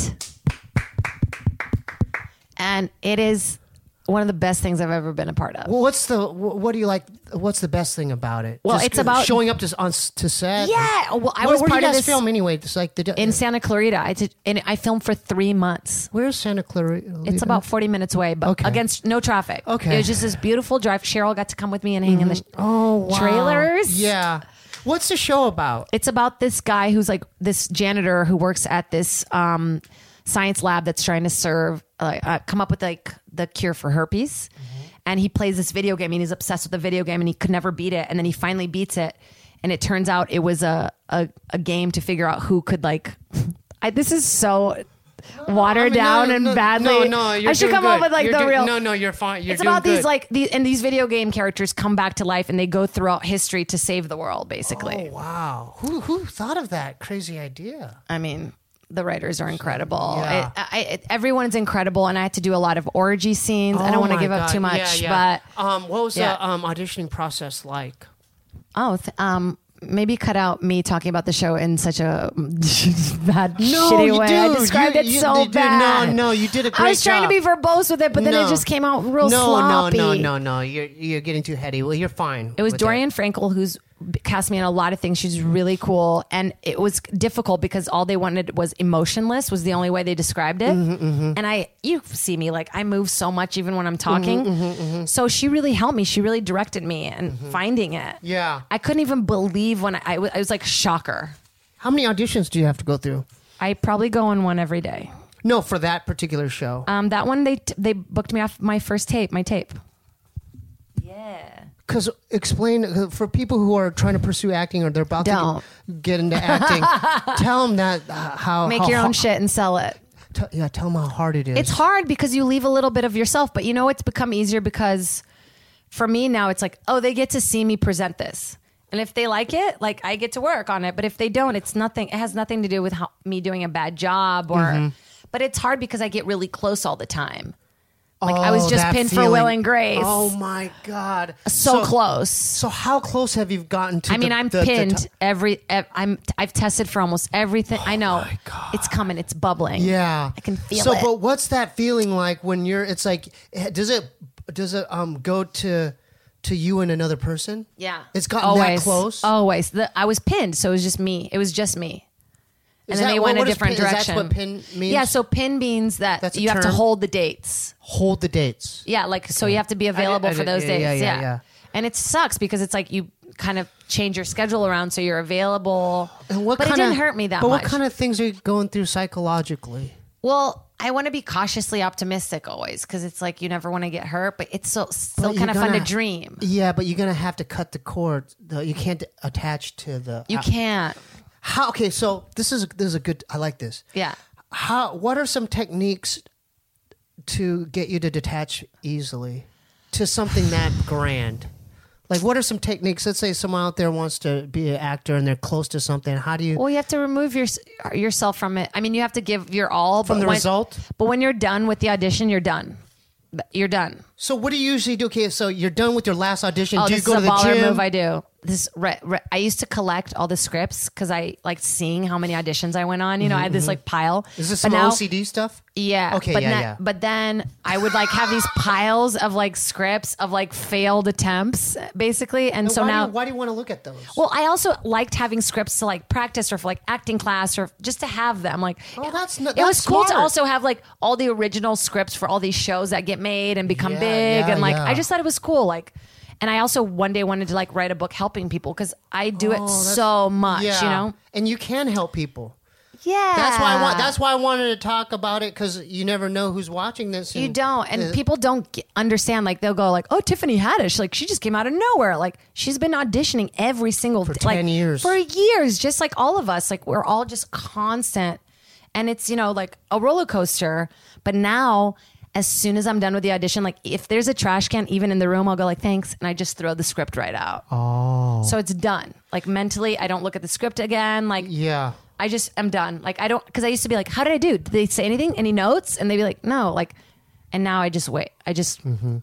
and it is one of the best things I've ever been a part of. Well, what's the? wh- What do you like? What's the best thing about it? Well, Just it's about- showing up to on s- to set. Yeah, well, I Where, was where part do you of guys this film anyway? Just like the in Santa Clarita. I did, and I filmed for three months. Where's Santa Clarita? It's about forty minutes away, but Okay. against no traffic. Okay. It was just this beautiful drive. Cheryl got to come with me and hang in the. oh wow. trailers? Yeah. What's the show about? It's about this guy who's like this janitor who works at this um, science lab that's trying to serve, uh, uh, come up with like the cure for herpes. And he plays this video game and he's obsessed with the video game and he could never beat it. And then he finally beats it. And it turns out it was a, a, a game to figure out who could like, I, this is so watered I mean, down no, and no, badly. No, no, you're I should doing come good. up with like You're the do- real. No, no, you're fine. You're It's doing about good. these like the and these video game characters come back to life and they go throughout history to save the world, basically. Oh wow. Who who thought of that crazy idea? I mean, the writers are incredible. Yeah. It, I, it, everyone's incredible, and I had to do a lot of orgy scenes. I Oh don't want to my give up God. too much, Yeah, yeah. um, what was yeah. the um, auditioning process like? but oh, th- um, maybe cut out me talking about the show in such a bad, shitty you way. I do. described You- it you- so you did- bad. No, no, you did a great I was trying job. to be verbose with it, but then No. it just came out real no, sloppy. No, no, no, no. You're you're getting too heady. Well, you're fine. It was with Dorian Frankel, who's cast me in a lot of things. She's really cool. And it was difficult because all they wanted was emotionless was the only way they described it. Mm-hmm, mm-hmm. And I, you see me, like I move so much even when I'm talking. Mm-hmm, mm-hmm, mm-hmm. So she really helped me. She really directed me and Mm-hmm. finding it. Yeah. I couldn't even believe when I, I, was, I was like shocker. How many auditions do you have to go through? I probably go on one every day. No, for that particular show. Um, that one, they, t- they booked me off my first tape, my tape. Yeah. Because explain uh, for people who are trying to pursue acting or they're about Don't. to get, get into acting. Tell them that uh, how Make how your har- own shit and sell it. T- yeah, tell them how hard it is. It's hard because you leave a little bit of yourself, but you know, it's become easier because for me now it's like, oh, they get to see me present this. And if they like it, like I get to work on it. But if they don't, it's nothing. It has nothing to do with how, me doing a bad job or, Mm-hmm. but it's hard because I get really close all the time. Like I Oh, was just that pinned for feeling. Will and Grace. Oh my God, so, close. So how close have you gotten to? I mean, the, I'm the, the pinned t- every. ev- I'm. I've tested for almost everything. I know my God. it's coming. It's bubbling. Yeah, I can feel so, it. but what's that feeling like when you're? It's like, does it does it um go to to you and another person? Yeah, It's gotten always, that close? Always. The, I was pinned, so it was just me. It was just me. And Is then that- they what- went what a is different pin- is that direction. what pin means? Yeah, so pin means that That's a you have to term? hold the dates. Hold the dates. Yeah, like so you have to be available I- I- for those yeah, days. yeah, Yeah, yeah, yeah. And it sucks because it's like you kind of change your schedule around so you're available. And what but kinda, it didn't hurt me that But much. what kind of things are you going through psychologically? Well, I want to be cautiously optimistic always because it's like you never want to get hurt, but it's so, still But kind of you're fun to gonna- dream. Yeah, but you're gonna have to cut the cord. The, you can't attach to the. You uh, can't. How? Okay, so this is this is a good. I like this. Yeah. How? What are some techniques to get you to detach easily to something that grand? Like, what are some techniques? Let's say someone out there wants to be an actor and they're close to something. How do you? Well, you have to remove your, yourself from it. I mean, you have to give your all. From but the when- result? But when you're done with the audition, you're done. You're done. So, what do you usually do? Okay, so you're done with your last audition. Oh, do you this go is to a the baller gym? move I do. This re- re- I used to collect all the scripts because I liked seeing how many auditions I went on. You know, I had this like pile. Is this But some now- O C D stuff? Yeah. Okay, But yeah, ne- yeah. But then I would like have these piles of like scripts of like failed attempts, basically. And so why now, do you, why do you want to look at those? well, I also liked having scripts to like practice or for like acting class or just to have them. Like, Oh, that's not- it was that's cool to smart. also have like all the original scripts for all these shows that get made and become Yeah, big. yeah, and like, yeah. I just thought it was cool. Like, and I also one day wanted to like write a book helping people because I do it Oh, that's- so much, yeah. you know? And you can help people. Yeah. That's why I want. That's why I wanted to talk about it because you never know who's watching this. You and- don't, and uh, people don't get, understand. Like they'll go like, "Oh, Tiffany Haddish, like she just came out of nowhere. Like she's been auditioning every single For d- ten like, years. for years, just like all of us. Like we're all just constant, and it's you know like a roller coaster. But now, as soon as I'm done with the audition, like if there's a trash can even in the room, I'll go like thanks, and I just throw the script right out. Oh, So it's done. Like mentally, I don't look at the script again. Like yeah. I just am done. Like I don't because I used to be like, how did I do? Did they say anything? Any notes? And they'd be like, no. Like, and now I just wait. I just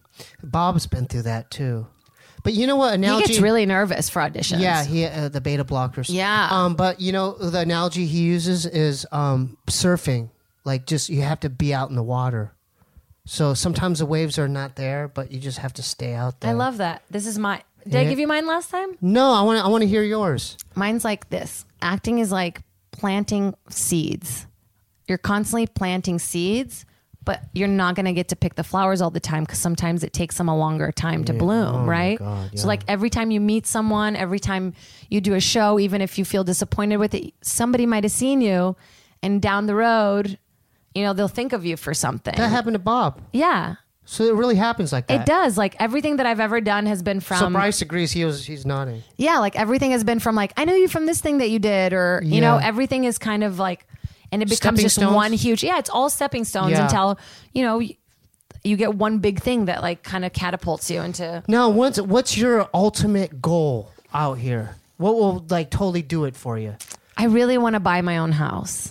Bob's been through that too. But you know what he analogy? gets really nervous for auditions. Yeah, he uh, the beta blockers. Yeah. Um, but you know the analogy he uses is um surfing. Like just you have to be out in the water. So sometimes the waves are not there, but you just have to stay out there. I love that. This is my. Did I Yeah. give you mine last time? No, I want to. I want to hear yours. Mine's like this. Acting is like planting seeds. You're constantly planting seeds, but you're not going to get to pick the flowers all the time because sometimes it takes them a longer time to bloom, Oh my right? God, yeah. So like every time you meet someone, every time you do a show, even if you feel disappointed with it, somebody might have seen you, and down the road, you know, they'll think of you for something. That happened to Bob. Yeah. So it really happens like that. It does. Like everything that I've ever done has been from So Bryce agrees. He was. He's nodding. yeah, like everything has been from like, I know you from this thing that you did, or, you know, Yeah. everything is kind of like, and it becomes Stepping just stones? one huge, yeah, it's all stepping stones Yeah. until, you know, you, you get one big thing that like kind of catapults you into. Now, what's what's your ultimate goal out here? What will like totally do it for you? I really want to buy my own house.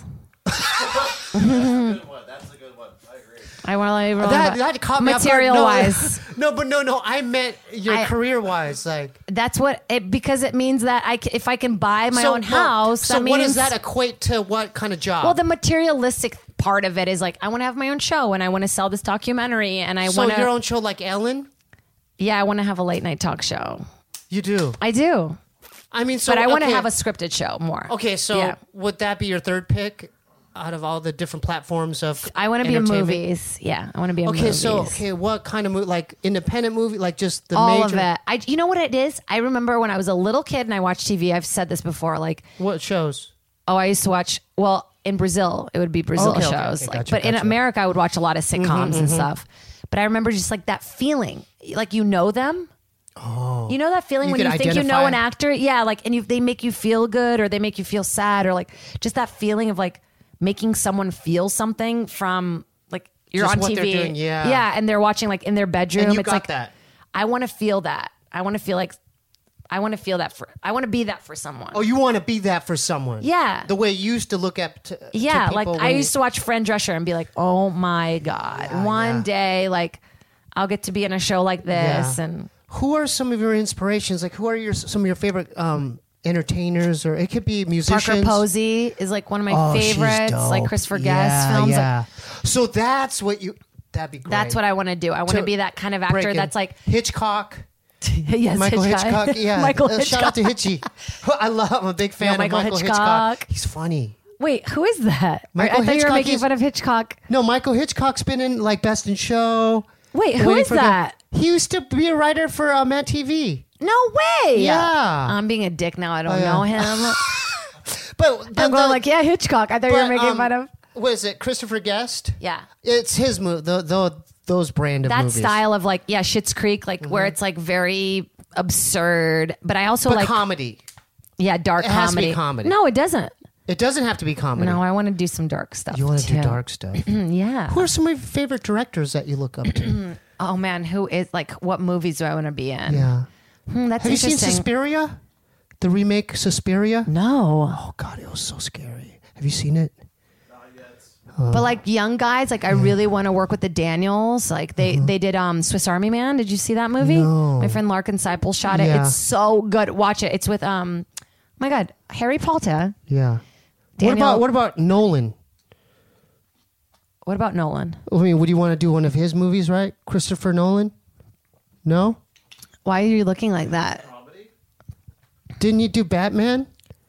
That's a good one. That's a good one. I agree. I want to really That buy, that caught me off guard. material No, wise. No, but no, no. I meant your I- career wise. Like That's what it, because it means that I, c- if I can buy my so, own well, house, So that means, what does that equate to? What kind of job? well, the materialistic part of it is like, I want to have my own show and I want to sell this documentary and I so want your to, own show like Ellen. yeah, I want to have a late night talk show. You do. I do. I mean, so but I want to okay. have a scripted show more. Okay, so Yeah. would that be your third pick out of all the different platforms of? I want to be in entertainment? movies. Yeah, I want to be in Okay, movies. so okay, what kind of movie? Like independent movie, like just the all major. of it. I, you know what it is? I remember when I was a little kid and I watched T V. I've said this before. Like, What shows? oh, I used to watch. Well, in Brazil, it would be Brazil Okay, okay, shows. okay, like, gotcha, but in gotcha. America, I would watch a lot of sitcoms Mm-hmm, and stuff. But I remember just like that feeling, like you know them. Oh, you know that feeling You when you could think you know identify? an actor, yeah, like, and you they make you feel good or they make you feel sad or like just that feeling of like making someone feel something from like you're Just on what T V, they're doing, yeah. yeah, and they're watching like in their bedroom. And you it's got like that. I want to feel that. I want to feel like I want to feel that for. I want to be that for someone. Oh, you want to be that for someone? Yeah. The way you used to look up to. Yeah, to like people I when used to watch Fran Drescher and be like, oh my God, Yeah, one yeah. day, like, I'll get to be in a show like this. Yeah. And Who are some of your inspirations? Like, who are your some of your favorite um, entertainers, or it could be musicians? Parker Posey is like one of my Oh, she's favorites, like dope. Christopher yeah, Guest films. Like, Yeah. So that's what you. That'd be great. that's what I want to do. I want to To be that kind of actor break in. that's like, Hitchcock. yes, Michael Hitchcock. Yeah. Michael Uh, Hitchcock. Shout out to Hitchy. I love. I'm a big fan Yeah, of Michael Michael Hitchcock. Hitchcock. He's funny. Wait, who is that? Michael I thought you Hitchcock were making is- fun of Hitchcock. No, Michael Hitchcock's been in like Best in Show. Wait, who Waiting is for the- that? He used to be a writer for uh, Matt T V. No way. Yeah. I'm being a dick now. I don't Oh, yeah. know him. But, but I'm going the- like, yeah, Hitchcock. I thought you were but, making um, fun of. What is it? Christopher Guest. Yeah. It's his movie. The, the, those brand of That movies. style of like, yeah, Schitt's Creek, like where it's like very absurd, but I also But like, comedy. yeah, dark It has to comedy. be comedy. No, it doesn't. It doesn't have to be comedy. No, I want to do some dark stuff. you want to too. do dark stuff. Yeah. Who are some of your favorite directors that you look up to? Oh man, who is like? What movies do I want to be in? yeah. Hmm, that's Have you seen interesting. Suspiria? The remake Suspiria? No, Oh God, it was so scary. Have you seen it? Not yet. but like young guys, like I really want to work with the Daniels. Like they they did um Swiss Army Man. Did you see that movie? No. My friend Larkin Seipel shot it. Yeah. It's so good. Watch it. It's with um, oh my God, Harry Potter. Yeah. Daniel- What about what about Nolan? What about Nolan? I mean, would you want to do one of his movies, right? Christopher Nolan? No? Why are you looking like that? Comedy? Didn't you do Batman?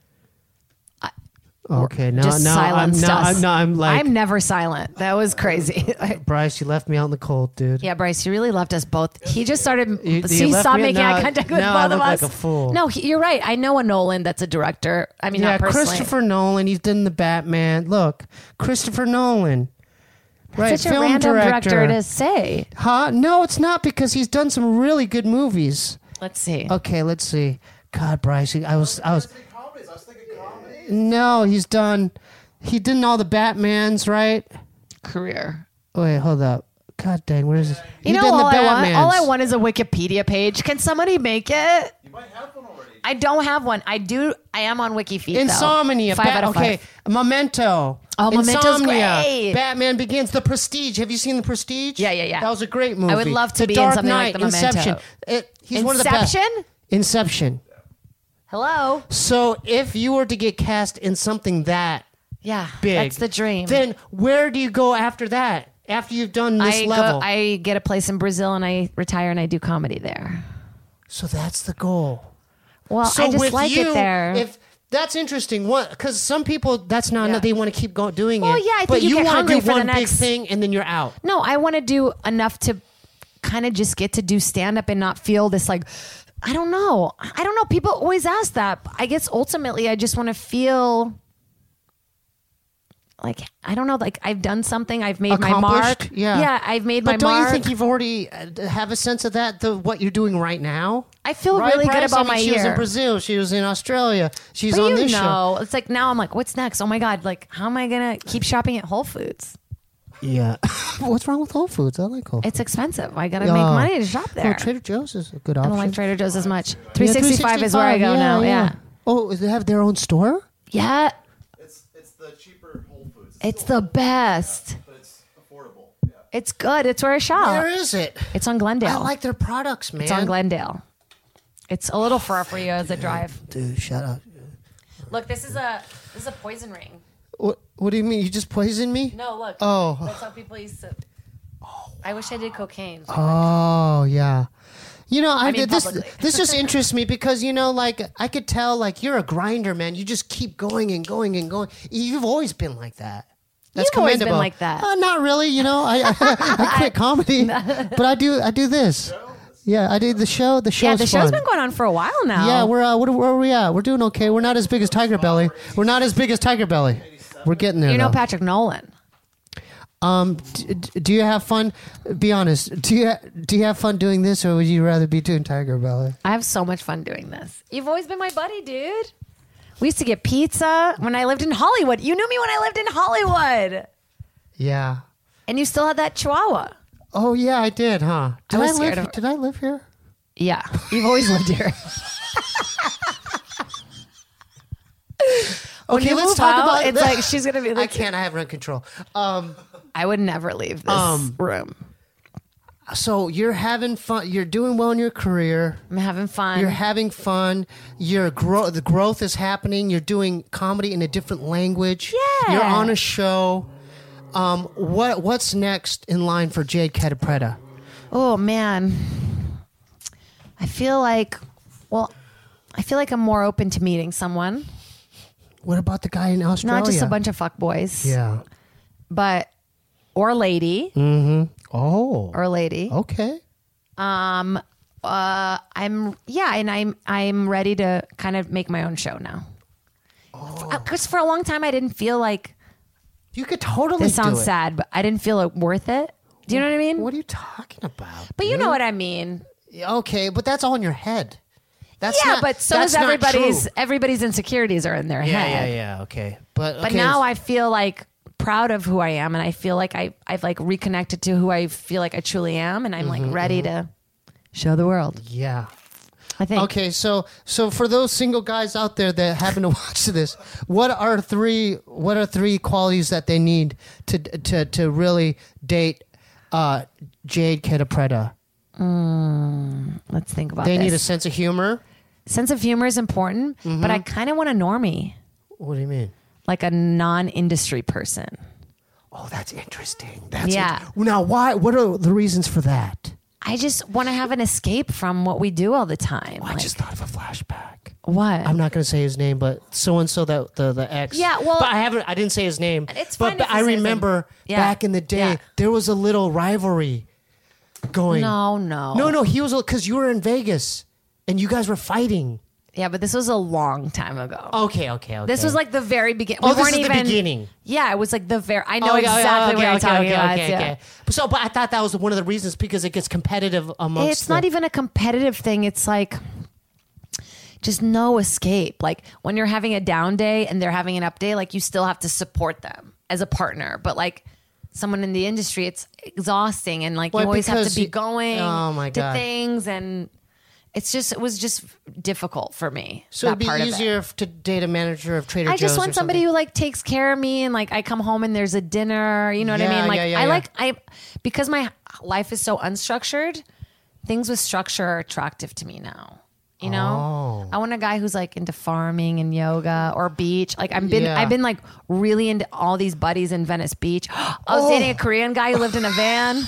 Okay, now Just now I'm silenced now us. I'm, now I'm like I'm never silent. That was crazy. Bryce, you left me out in the cold, dude. Yeah, Bryce, you really left us both. He just started. You- see, you he left stopped me- making now- eye contact with now both I of look us. like a fool. No, he, you're right. I know a Nolan that's a director. I mean, Yeah, not personally. Christopher Nolan. He's done the Batman. Look, Christopher Nolan. Right, Such a film random director. director to say. Huh? No, it's not because he's done some really good movies. Let's see. Okay, let's see. God, Bryce, I was, I was. I was thinking comedies. I was thinking comedy. No, he's done. He did all the Batmans, right? Career. Wait, hold up. God dang, where is this? You know, all I want. All I want is a Wikipedia page. Can somebody make it? You might have one already. I don't have one. I do. I am on WikiFeet. Insomnia. Though. Five Ba- out of okay, five. Memento. Oh, Memento's Insomnia. great. Batman Begins. The Prestige. Have you seen The Prestige? Yeah, yeah, yeah. That was a great movie. I would love to the be in Dark something Knight, like The Memento. Inception. It, he's one of the best. Inception? Inception. Hello. So if you were to get cast in something that Yeah, big, that's the dream. Then where do you go after that? After you've done this I level? go. I get a place in Brazil and I retire and I do comedy there. so that's the goal. Well, So I just with like you, it there. If that's interesting, what? Because some people, that's not Yeah. they want to keep going doing Well, it. yeah, I but think you you get want to hungry do for the one big next- thing and then you're out. No, I want to do enough to kind of just get to do stand up and not feel this like, I don't know. I don't know. People always ask that. I guess ultimately I just want to feel like, I don't know, like I've done something. I've made my mark. Accomplished? Yeah. Yeah, I've made But my don't mark. you think you've already uh, have a sense of that? The what you're doing right now. I feel Right, really good Bryce? about I mean, my she year. was in Brazil. She was in Australia. She's But on you this show. know, it's like now I'm like, what's next? Oh my God. Like, how am I going to keep shopping at Whole Foods? Yeah. What's wrong with Whole Foods? I like Whole Foods. It's expensive. I got to Oh. make money to shop there. Well, Trader Joe's is a good I option. don't like Trader Joe's as much. Yeah, three sixty-five is where I go yeah, now. Yeah. Oh, they have their own store? Yeah. It's it's the cheaper Whole Foods. It's the best. but it's affordable. Yeah. It's good. It's where I shop. Where is it? It's on Glendale. I like their products, man. It's on Glendale. It's a little far for you as a drive. Dude, shut up. Look, this is a this is a poison ring. What What do you mean? You just poisoned me? No, look. Oh. That's how people used to. I wish I did cocaine. Oh, yeah. You know, I, I mean, this publicly. this just interests me because you know, like I could tell, like you're a grinder, man. You just keep going and going and going. You've always been like that. That's You've always been commendable. like that. Uh, not really. You know, I I, I quit comedy, but I do I do this. Yeah, I do the show. The show's Yeah, the show's fun. been going on for a while now. Yeah, we're uh, what, where are we at? We're doing okay. We're not as big as Tiger Belly. We're not as big as Tiger Belly. We're getting there. You know though. Patrick Nolan. Um, d- d- do you have fun? Be honest. Do you do you have fun doing this, or would you rather be doing Tiger Belly? I have so much fun doing this. You've always been my buddy, dude. We used to get pizza when I lived in Hollywood. You knew me when I lived in Hollywood. Yeah. And you still had that chihuahua. Oh yeah, I did, huh? Did I I, was scared live? of- Did I live here? Yeah, you've always lived here. When Okay, you let's move talk out, about it's like she's gonna be I like, can't. I have rent control. Um. I would never leave this Um, room. So you're having fun. You're doing well in your career. I'm having fun. You're having fun. Your growth, the growth is happening. You're doing comedy in a different language. Yeah. You're on a show. Um, what what's next in line for Jade Catapretta? Oh man, I feel like, well, I feel like I'm more open to meeting someone, What about the guy in Australia? not just a bunch of fuckboys, Yeah. but or lady Oh. or lady. Okay. Um, uh, I'm yeah, and I'm I'm ready to kind of make my own show now. Because for a long time I didn't feel like You could totally. this sounds do it. sad, but I didn't feel it worth it. Do you know what I mean? What are you talking about? But you dude? know what I mean. Okay, but that's all in your head. That's Yeah, not- but so that's is not everybody's true. everybody's insecurities are in their Yeah, head. yeah, yeah. Okay, but But okay, now I feel like proud of who I am, and I feel like I I've like reconnected to who I feel like I truly am, and I'm Mm-hmm, like ready to show the world. yeah. I think. Okay, so so for those single guys out there that happen to watch this, what are three what are three qualities that they need to to to really date uh, Jade Catapretta? Let's think about They this. need a sense of humor. Sense of humor is important, Mm-hmm. but I kind of want a normie, What do you mean? like a non-industry person. Oh, that's interesting. That's Yeah. int- now, why? What are the reasons for that? I just want to have an escape from what we do all the time. I Like, just thought of a flashback. what? I'm not going to say his name, but so and so that the the ex. Yeah, well- but I haven't. I didn't say his name. It's but, fine but if you I say his name. remember Yeah. back in the day Yeah. there was a little rivalry going. no, no, no, no. He was because you were in Vegas and you guys were fighting. Yeah, but this was a long time ago. Okay, okay, okay. This was like the very beginning. Oh, we this weren't is the even, beginning. Yeah, it was like the very. I know Oh, yeah, exactly yeah, what okay, you're okay, talking okay, about. okay, yeah. okay. So, but I thought that was one of the reasons because it gets competitive amongst. It's not the- even a competitive thing. It's like just no escape. Like when you're having a down day and they're having an up day, like you still have to support them as a partner. But like someone in the industry, it's exhausting and like Well, you always have because to be you- going Oh, my to God. things and. It's just it was just difficult for me. So it'd that be part of it. easier f- to date a manager of Trader I Joe's. just or want somebody something. who like takes care of me and like I come home and there's a dinner, you know what I Yeah, mean? Like yeah, yeah, I yeah. like I because my life is so unstructured, things with structure are attractive to me now. You know? Oh. I want a guy who's like into farming and yoga or beach. Like I've been Yeah. I've been like really into all these buddies in Venice Beach. I was Oh. dating a Korean guy who lived in a van.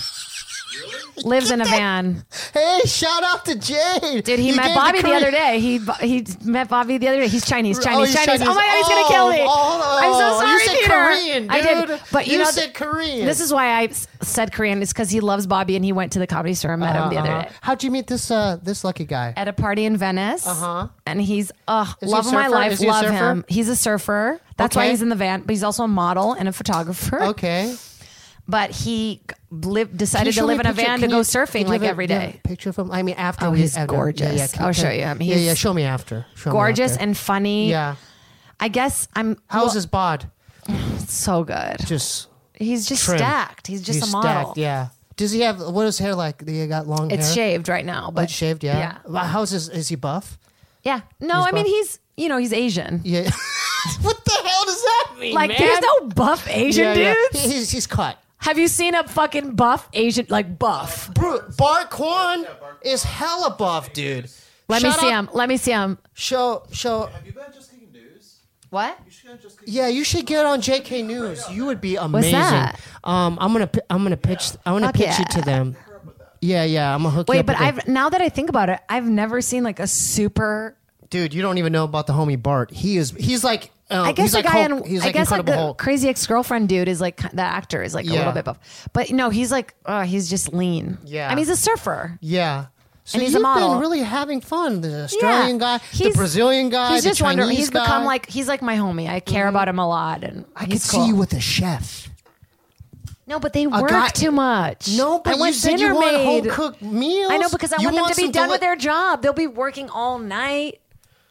Lives in a van. Hey, shout out to Jade. Dude, he You met gave Bobby the Korean- other day. He he met Bobby the other day. He's Chinese, Oh, Chinese, he's Chinese. Chinese. Oh my god, he's gonna kill me. Oh, oh, I'm so sorry, you said Peter. Korean, I did, dude. but you, You know, said Korean. This is why I s- said Korean. Is because he loves Bobby and he went to the Comedy Store and met him the other Uh-huh. day How'd you meet this uh, this lucky guy? at a party in Venice. Uh-huh. And he's uh Is he love a of my surfer? life. Is he a Love surfer? him. He's a surfer. That's why Okay. he's in the van. But he's also a model and a photographer. Okay. But he live, Can you decided show to me live a in a picture? van Can to go you- surfing can you like have a- every do you have day. a picture of him. I mean, after Oh, we, he's after- gorgeous. Yeah, yeah, I'll show you him. yeah, yeah. He's Show me after. Show me Gorgeous after. and funny. yeah. I guess I'm. How's well, his bod? so good. Just He's just trim. stacked. He's just he's a model. stacked. Yeah. Does he have what is his hair like? He got long It's hair. shaved right now, Oh, but it's shaved. Yeah. yeah, Well, How's his? Is he buff? yeah. No, He's I mean buff? he's you know he's Asian. Yeah. what the hell does that mean, Like man? there's no buff Asian yeah, yeah. dudes. He- He's he's cut. Have you seen a fucking buff Asian like buff? Bro, Bart Kwan is hella buff, dude. Let me Shout see out- him. Let me see him. Show show. Have you been just kicking news? What? You should just kick Yeah, you should get on J K News. You would be amazing. that? Um, I'm gonna pi- I'm gonna pitch I'm gonna Fuck pitch yeah. you to them. her up with that. Yeah, yeah. I'm gonna hook you Wait, up. but with a- I've now that I think about it, I've never seen like a super. dude, you don't even know about the homie Bart. He is. He's like. Um, I guess he's the like guy Hulk. in He's I like guess like Incredible the Hulk. crazy ex girlfriend dude is like the actor is like a Yeah. little bit buff, but no, he's like oh he's just lean. Yeah. I mean he's a surfer. Yeah. So And he's you've a model. been really having fun. The Australian guy, the He's- Brazilian guy, He's the just wonderful. Chinese He's guy. become like he's like my homie. I care about him a lot, and I could he's see cool. you with a chef. No, but they work guy- too much. No, but I you want said dinner you want made. home cooked meals. I know because I You want them to be some done deli- with their job. They'll be working all night.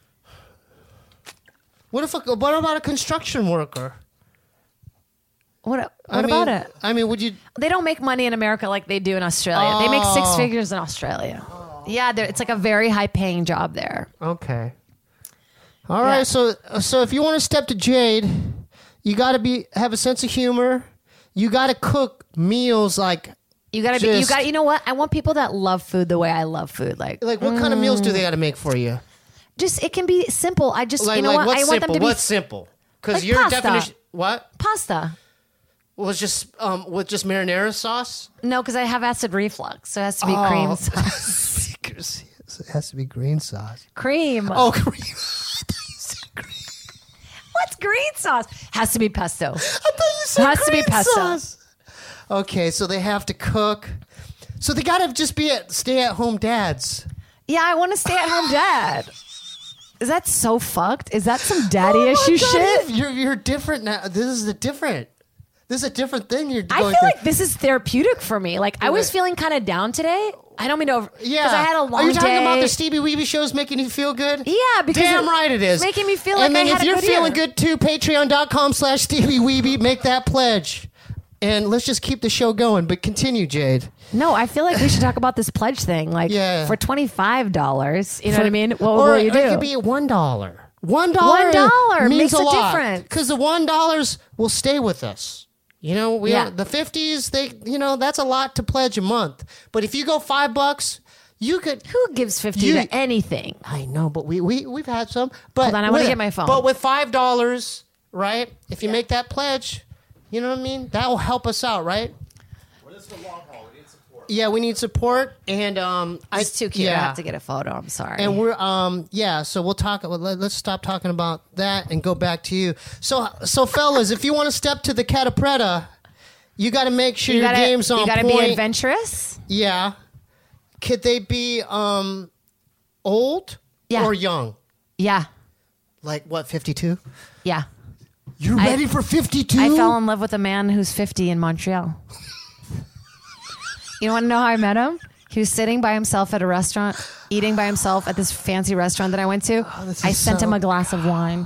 What if? A, what about a construction worker? What? What I mean, about it? I mean, would you? They don't make money in America like they do in Australia. They make six Oh. figures in Australia. Yeah, they're- it's like a very high paying job there. Okay. All right. Yeah. So, so if you want to step to Jade, you got to be have a sense of humor. You got to cook meals like You gotta be. You Just- got. You know what? I want people that love food the way I love food. Like, like what kind of meals Mm. do they got to make for you? just it can be simple. I just Like, you know like what? what's I want simple? them to be What's simple? Because Like your pasta. definition. What pasta. was just um with just marinara sauce? No, because I have acid reflux, so it has to be Oh. cream sauce. It has to be green sauce. Cream. Oh, green. What's green sauce? Has to be pesto. I thought you said Has to be green pesto. sauce. Okay, so they have to cook. So they gotta just be at stay at home dads. Yeah, I want to stay at home dad. Is that so fucked? Is that some daddy Oh my issue God, shit? You're you're different now. This is a different. This is a different thing you're I going feel through. like this is therapeutic for me. Like I was Right. feeling kind of down today. I don't mean to over. Yeah, Because I had a long Are you talking day. about the Stevie Weeby shows making you feel good? Yeah, because damn it- right it is. it's making me feel and like then I if had a you're good feeling year. good too, Patreon.com slash Stevie Weeby. Make that pledge, and let's just keep the show going. But continue, Jade. No, I feel like we should talk about this pledge thing. Like Yeah. for twenty five dollars, you know For- what I mean? What or, will you do? Or it could be one dollar. One dollar. One dollar means makes a a lot difference. because the one dollars will stay with us. You know, we Yeah. are, the fifties. They, you know, that's a lot to pledge a month. But if you go five bucks, you could. Who gives fifty You- to anything? I know, but we we we've had some. But Hold on, I wanna with- get my phone. But with five dollars, right? If you make that pledge, you know what I mean. That will help us out, right? We're this for the long haul. We need support. Yeah, we need support, and um, I, It's too cute. I Yeah. have to get a photo. I'm sorry. And we're um yeah, so we'll talk. let- Let's stop talking about that and go back to you. So so fellas, if you want to step to the catapretta, you got to make sure you your gotta, game's on you gotta point. be adventurous. Yeah, could they be um old Yeah. or young? Yeah, Like what? Fifty-two. yeah. You're I- ready for fifty-two? I fell in love with a man who's fifty in Montreal. You want to know how I met him? He was sitting by himself at a restaurant, eating by himself at this fancy restaurant that I went to. this I is sent so- him a glass of wine.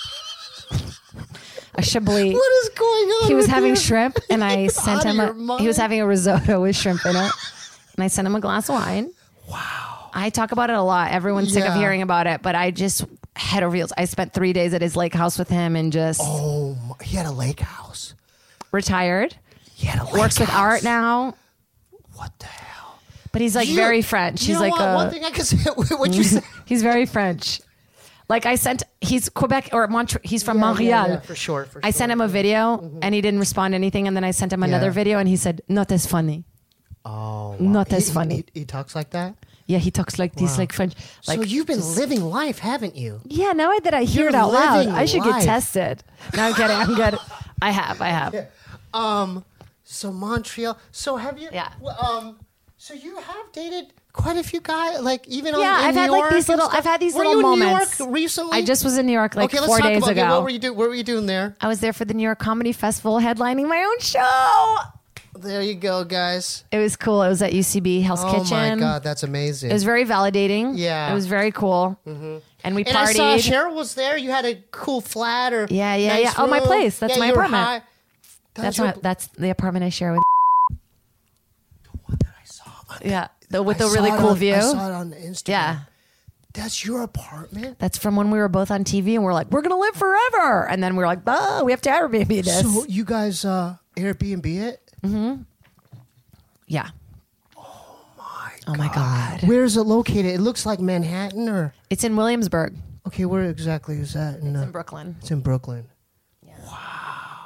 A Chablis. What is going on? He was with having you? shrimp, and I you sent out of him your a. mind? He was having a risotto with shrimp in it, and I sent him a glass of wine. Wow! I talk about it a lot. Everyone's sick of Yeah. hearing about it, but I just head over heels. I spent three days at his lake house with him, and just Oh, my- he had a lake house. retired. He had a lake Works with house. art now, What the hell? but he's like You- very French. You He's know like what? a. One thing I can say. What you said. He's very French. Like I sent, he's Quebec or Montreal. He's from Yeah, Montreal. yeah, yeah, for sure, for I sent sure. him a video and he didn't respond to anything. And then I sent him another Yeah. video and he said, "Not as funny." Oh, Not He- as he- funny. He, he talks like that. Yeah, he talks like this, Wow. like French. Like, so you've been just- living life, haven't you? Yeah, now that I hear You're it out loud, living I should life. get tested. No, I'm kidding. I'm good. I have. I have. Um. So Montreal. So have you? Yeah. well, Um. So you have dated quite a few guys, like even on, Yeah, in I've New had, like, York these and little- stuff? I've had these were little you in moments. New York recently? I just was in New York like okay, let's four talk days about ago. it. What were you do? What were you doing there? I was there for the New York Comedy Festival, headlining my own show. There you go, guys. It was cool. It was at U C B Hell's Oh Kitchen. my God, that's amazing. It was very validating. Yeah. It was very cool. And we and I saw partied. Cheryl was there. You had a cool flat or Yeah, yeah, nice yeah. Oh, my room. place. That's Yeah, my you were apartment. high. That That's was my, your- that's the apartment I share with. one that I saw. on Yeah, the, with I the saw really it cool on- view. I saw it on Instagram. Yeah, That's your apartment? that's from when we were both on T V, and we're like, we're gonna live forever, and then we were like, oh, we have to Airbnb this. So you guys uh, Airbnb it? yeah. Oh my god. Where is it located? It looks like Manhattan or... It's in Williamsburg, Okay, where exactly is that? In, uh, in Brooklyn. It's in Brooklyn. Wow.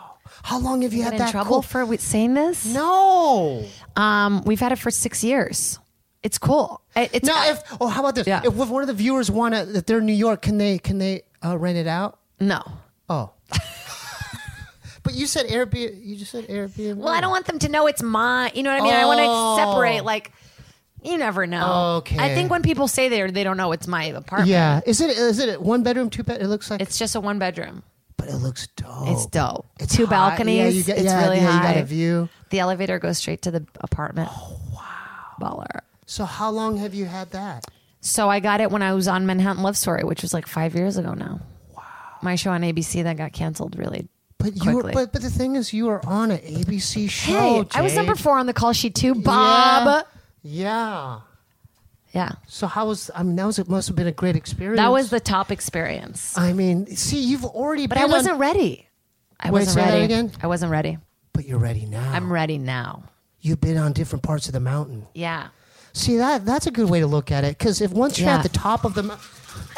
How long have you Get had in that trouble cool? for wi- saying this? No. Um, we've had it for six years. It's cool. It- It's Now, if oh, how about this? Yeah. If one of the viewers want to, if they're in New York, can they can they uh, rent it out? no. Oh. But you said Airbnb. You just said Airbnb. Well, I don't want them to know it's mine. You know what I mean? I want Oh. to separate. Like, you never know. Okay. I think when people say they they don't know it's my apartment. Yeah. Is it is it one bedroom, two bed? It looks like. It's just a one bedroom. but it looks dope. It's dope. It's Two high. balconies. Yeah, you get, it's yeah, really yeah, high. You got a view. The elevator goes straight to the apartment. Oh wow, baller. So how long have you had that? So I got it when I was on Manhattan Love Story, which was like five years ago now. Wow. My show on A B C that got canceled really. But you were, quickly. but but the thing is, you were on an A B C show. Hey, I was Jade. number four on the call sheet too, Bob. Yeah. Yeah. So how was? I mean, that was it. Must have been a great experience. That was the top experience. I mean, see, you've already. But been I wasn't on, ready. I Wait, wasn't say that ready. again? I wasn't ready. But you're ready now. I'm ready now. You've been on different parts of the mountain. Yeah. See that that's a good way to look at it, because if once you're Yeah. at the top of the mountain,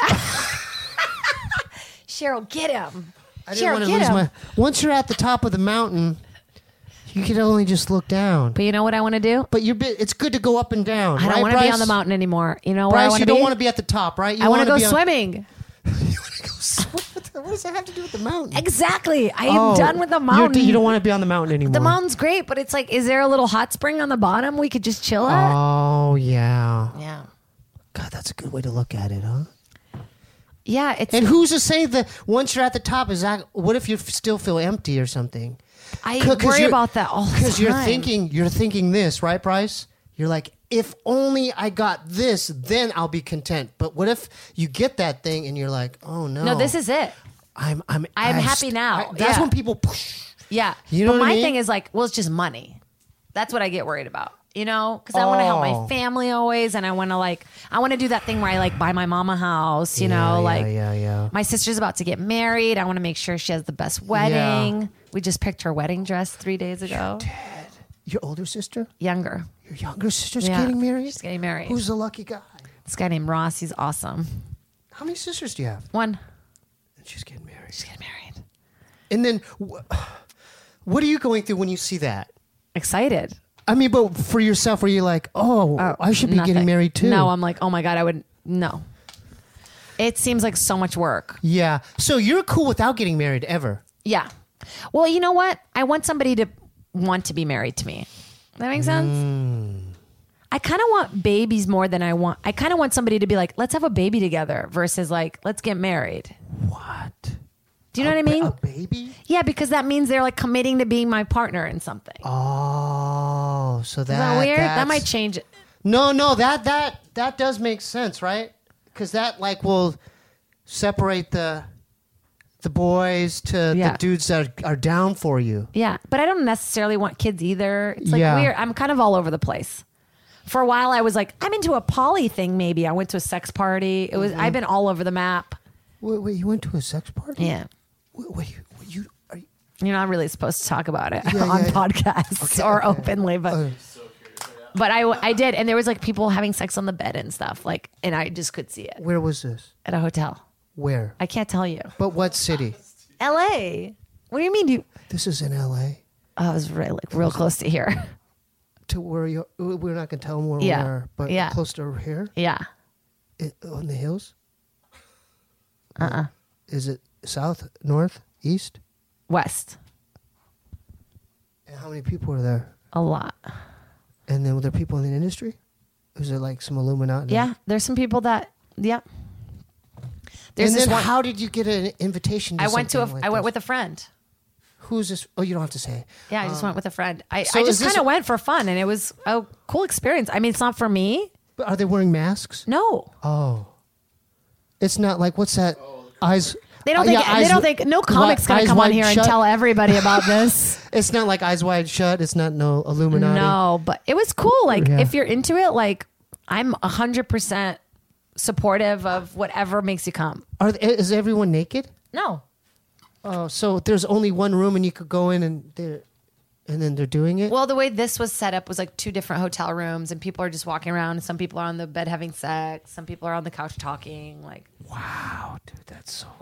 Cheryl, get him. I didn't Cheryl, want to get lose him. my. Once you're at the top of the mountain, you can only just look down. But you know what I want to do? But you're. bi- It's good to go up and down. I don't right, want to be Bryce? on the mountain anymore. You know where I Bryce, want you to be? don't want to be at the top, right? You I want to go be on- swimming. You want to go swim? What does that have to do with the mountain? Exactly. I am Oh, done with the you're- mountain. You don't want to be on the mountain anymore. The mountain's great, but it's like, is there a little hot spring on the bottom we could just chill at? Oh yeah. Yeah. God, that's a good way to look at it, huh? Yeah. It's. And who's to say that once you're at the top, is that? What if you f- still feel empty or something? I 'Cause worry you're- about that all the time. Because you're thinking, you're thinking this, right, Bryce? You're like, if only I got this, then I'll be content. But what if you get that thing and you're like, oh no, No, this is it. I'm, I'm, I'm I happy st- now. I- that's Yeah. when people push. Yeah. You know but what I my mean? thing is like, well, it's just money. That's what I get worried about. You know, because I want to help Oh. my family always, and I want to like, I want to do that thing where I like buy my mom a house. You Yeah, know, yeah, like yeah, yeah. my sister's about to get married. I want to make sure she has the best wedding. Yeah. We just picked her wedding dress three days ago. Your older sister, Younger. your younger sister's Yeah, getting married. she's getting married. Who's the lucky guy? This guy named Ross. He's awesome. How many sisters do you have? One. And she's getting married. She's getting married. And then, wh- what are you going through when you see that? Excited. I mean, but for yourself, were you like, oh, Oh, I should be nothing. getting married too? No, I'm like, oh my God, I would, no. It seems like so much work. Yeah. So you're cool without getting married ever? Yeah. Well, you know what? I want somebody to want to be married to me. That makes sense? Mm. I kind of want babies more than I want. I kind of want somebody to be like, let's have a baby together versus like, let's get married. What? Do you know a, what I mean? A baby? Yeah, because that means they're like committing to being my partner in something. Oh, so that Is that weird? That that's- might change it. No, no, that that that does make sense, right? Because that like will separate the the boys to Yeah. the dudes that are, are down for you. Yeah, but I don't necessarily want kids either. It's like Yeah. weird. I'm kind of all over the place. For a while, I was like, I'm into a poly thing. Maybe I went to a sex party. It was. Mm-hmm. I've been all over the map. Wait, wait, you went to a sex party? Yeah, Wait, wait, wait, you are you, you're not really supposed to talk about it Yeah, on yeah. podcasts Okay, or okay. openly, but uh, but I I did, and there was like people having sex on the bed and stuff, like, and I just could see it where was this? at a hotel. Where? I can't tell you. But what city? L A. What do you mean? You? This is in L A. Oh, I was really like real close to here. To where you? We're not gonna tell them where Yeah. we are, but Yeah. close to here, Yeah. it, on the hills. Uh. uh Is it south, north, east? West. And how many people were there? A lot. And then were there people in the industry? Was there like some Illuminati? Yeah. There's some people that. Yeah. There's and this then one. how did you get an invitation? To I went to a. something like I went this? with a friend. Who's this? Oh, you don't have to say. Yeah, I just went with a friend. I, so I is just this kind of a- went for fun, and it was a cool experience. I mean, it's not for me. But are they wearing masks? No, Oh, it's not like what's that? Eyes. they don't uh, think. yeah, they eyes- don't think. No comic's wi- gonna eyes come on wide here and shut. tell everybody about this. It's not like eyes wide shut. It's not no Illuminati. No, but it was cool. Like Yeah. if you're into it, like I'm a hundred percent supportive of whatever makes you come. Are is everyone naked? No, Oh, so there's only one room and you could go in and they're, and then they're doing it. well, the way this was set up was like two different hotel rooms, and people are just walking around. Some people are on the bed having sex. Some people are on the couch talking. Like Wow, dude, that's so.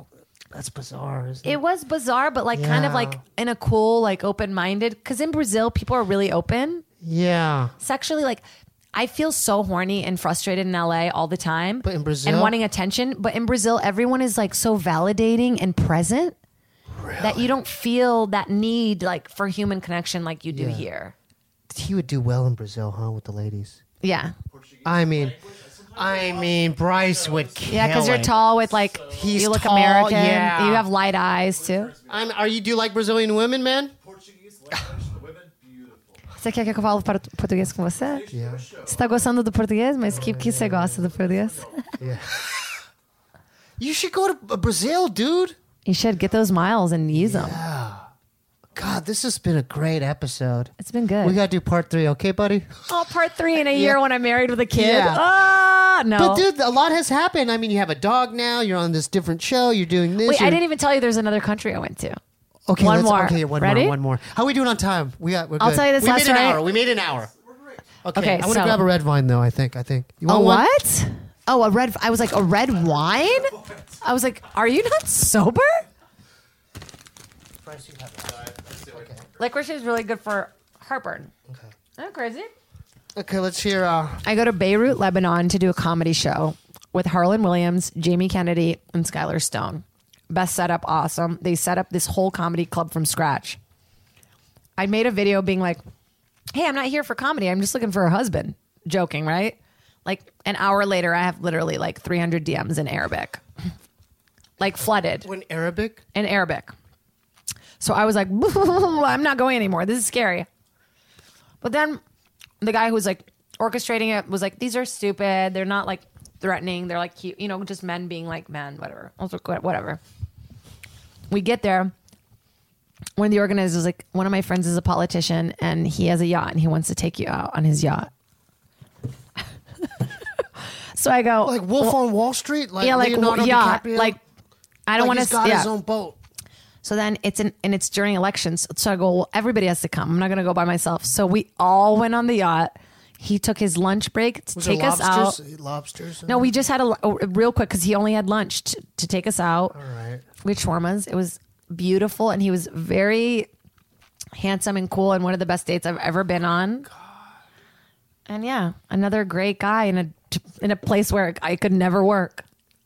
That's bizarre, isn't it? It was bizarre, but like kind of Yeah. like in a cool, like open-minded. Because in Brazil, people are really open Yeah. sexually. Like I feel so horny and frustrated in L A all the time. But in Brazil? and wanting attention. But in Brazil, everyone is like so validating and present that you don't feel that need like for human connection like you do Yeah. here. He would do well in Brazil, huh, with the ladies. Yeah, I mean, I mean, Bryce would kill yeah, because you're it. tall with like He's you look tall, American. yeah. You have light eyes too. I'm, are you do you like Brazilian women, man? Portuguese language, the women, beautiful. Você quer que eu fale para português com você? Yeah. Você tá gostando do português? Mas que que você gosta do português? Yeah. You should go to Brazil, dude. You should get those miles and use them. God, this has been a great episode. It's been good. We gotta do part three, okay, buddy? Oh, part three in a year when I'm married with a kid. Yeah. Ah, no. But dude, a lot has happened. I mean, you have a dog now. You're on this different show. You're doing this. Wait, I you're- didn't even tell you there's another country I went to. Okay, one let's, more. Okay, one Ready? more. One more. How are we doing on time? We got. We're I'll good. tell you this We last made an story. hour. We made an hour. Okay. Okay, I want to so- grab a red wine though. I think. I think. You A want one? what? Oh, a red. I was like, a red wine? I was like, are you not sober? Licorice is really good for heartburn. Okay. Isn't that crazy? Okay, let's hear. Uh, I go to Beirut, Lebanon to do a comedy show with Harlan Williams, Jamie Kennedy, and Skylar Stone. Best setup, awesome. They set up this whole comedy club from scratch. I made a video being like, hey, I'm not here for comedy. I'm just looking for a husband. Joking, right? Like an hour later, I have literally like three hundred D Ms in Arabic. Like flooded in Arabic. in Arabic. So I was like, I'm not going anymore. This is scary. But then the guy who was like orchestrating it was like, these are stupid. They're not like threatening. They're like cute, you know, just men being like, men, whatever. Also, whatever. We get there. One of the organizers was like, one of my friends is a politician and he has a yacht and he wants to take you out on his yacht. So I go, Like Wolf on Wall Street. Like yeah, like Leonardo yacht, DiCaprio? like I don't Like want he's to. got Yeah. his own boat. So then it's in, and it's during elections. So I go, well, everybody has to come. I'm not going to go by myself. So we all went on the yacht. He took his lunch break to Was take there us lobsters? out. Lobsters. No, we just had a, a real quick because he only had lunch to, to take us out. All right. With shawarmas. It was beautiful, and he was very handsome and cool, and one of the best dates I've ever been on. God. And yeah, another great guy in a in a place where I could never work.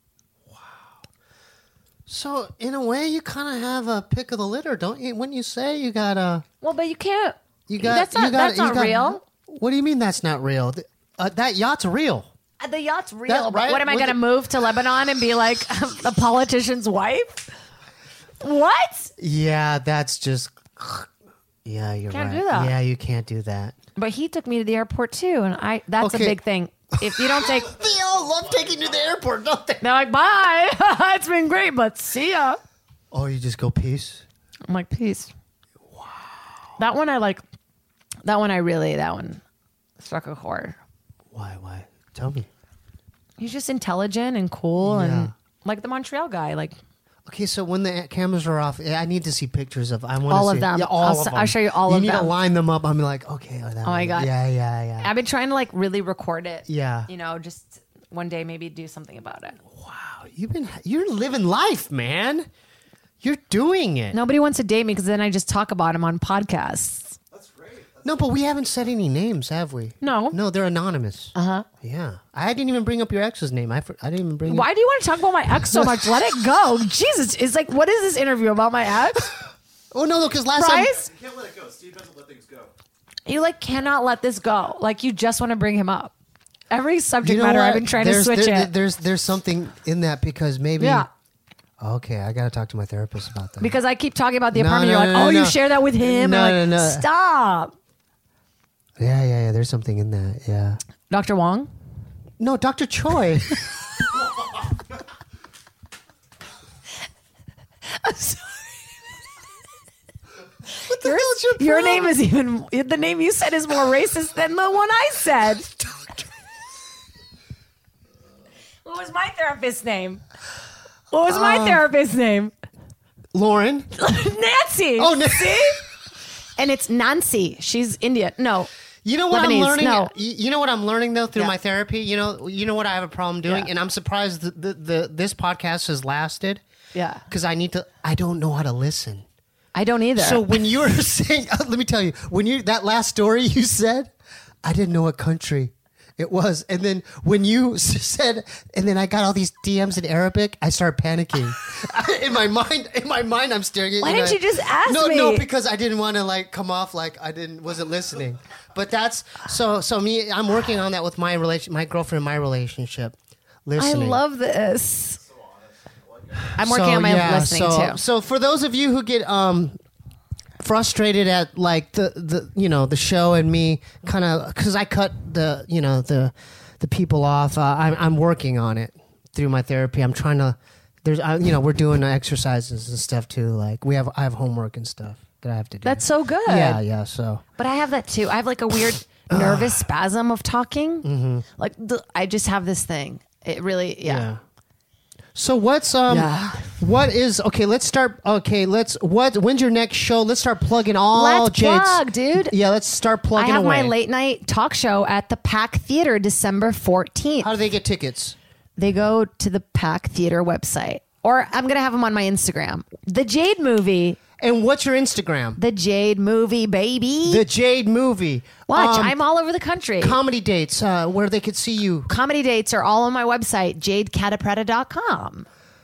So in a way, you kind of have a pick of the litter, don't you? When you say you got a, Well, but you can't. you got, that's not you got, that's you not got- real. What do you mean that's not real? Th- Uh, that yacht's real. Uh, The yacht's real. That's But right. what am I Look going to at- move to Lebanon and be like a politician's wife? What? Yeah, that's just. Yeah, you're Can't right. do that. Yeah, you can't do that. But he took me to the airport too, and I that's Okay. a big thing. If you don't take, They all love taking you to the airport, don't they? they're like, bye. It's been great, but see ya. Oh, you just go peace. I'm like, peace. Wow. That one I like. That one I really. That one struck a chord. Why? Why? Tell me. He's just intelligent and cool, Yeah. and like the Montreal guy. Like Okay, so when the cameras are off, I need to see pictures of. I want All to of see, them. Yeah, all I'll of s- them. I'll show you all you of need to them. line them up. I'm like, okay. Oh, that Oh my one. God. Yeah, yeah, yeah. I've been trying to like really record it. Yeah. You know, just one day maybe do something about it. Wow, you've been. You're living life, man. You're doing it. Nobody wants to date me because then I just talk about him on podcasts. That's great. That's No, but we haven't said any names, have we? No. No, they're anonymous. Uh huh. Yeah, I didn't even bring up your ex's name. I, for, I didn't even bring. Why do you want to talk about my ex so much? Let it go. Jesus, it's like, what is this interview about my ex? Oh no, no, because last Bryce, You can't let it go. Steve doesn't let things go. you like cannot let this go. Like you just want to bring him up. Every time. subject You know matter what? I've been trying there's, to switch there- it. There's there's something in that because maybe. Yeah. Okay, I got to talk to my therapist about that. Because I keep talking about the No, apartment. no, You're like, no, oh, no, you no. share that with him? No, I'm like, no, no. Stop. Yeah, yeah, yeah. There's something in that. Yeah. Doctor Wong? No, Doctor Choi. I'm sorry. What the Your, hell's your your problem? name is even, the name you said is more racist than the one I said. What was my therapist's name? What was my Um, therapist's name? Lauren. Nancy. Oh, Nan- See? And it's Nancy. She's Indian. No. You know what Lebanese, I'm learning? no. You you know what I'm learning though through Yeah. my therapy. You know, you know what I have a problem doing, Yeah. and I'm surprised that the, the this podcast has lasted Yeah. because I need to. I don't know how to listen. I don't either. So when you were saying, let me tell you, when you that last story you said, I didn't know what country it was, and then when you s- said, and then I got all these D Ms in Arabic, I started panicking. in my mind, in my mind, I'm staring at Why you. didn't and I- you just ask no, me? No, because I didn't want to like come off like I didn't wasn't listening. But that's so. So me, I'm working on that with my relation, my girlfriend, my relationship. I Listening. love this. I'm working So, on my yeah, listening so, too. So for those of you who get um frustrated at like the the you know the show and me kind of because I cut the you know the the people off, uh, I'm I'm working on it through my therapy. I'm trying to there's I, you know we're doing exercises and stuff too. Like we have I have homework and stuff that I have to do. That's so good. yeah yeah. So But I have that too. I have like a weird nervous spasm of talking. Mm-hmm. Like the, I just have this thing. It really, yeah. yeah. So what's um Yeah. what is okay? Let's start. Okay, let's what? When's your next show? Let's start plugging all. Let's Jade's, plug, dude. Yeah, let's start I plugging have away. my late night talk show at the Pack Theater December fourteenth. How do they get tickets? They go to the Pack Theater website, or I'm going to have them on my Instagram. The Jade Movie. And what's your Instagram? The Jade Movie, baby. The Jade Movie. Watch, Um, I'm all over the country. comedy dates uh, where they could see you. Comedy dates are all on my website, jade catapretta dot com.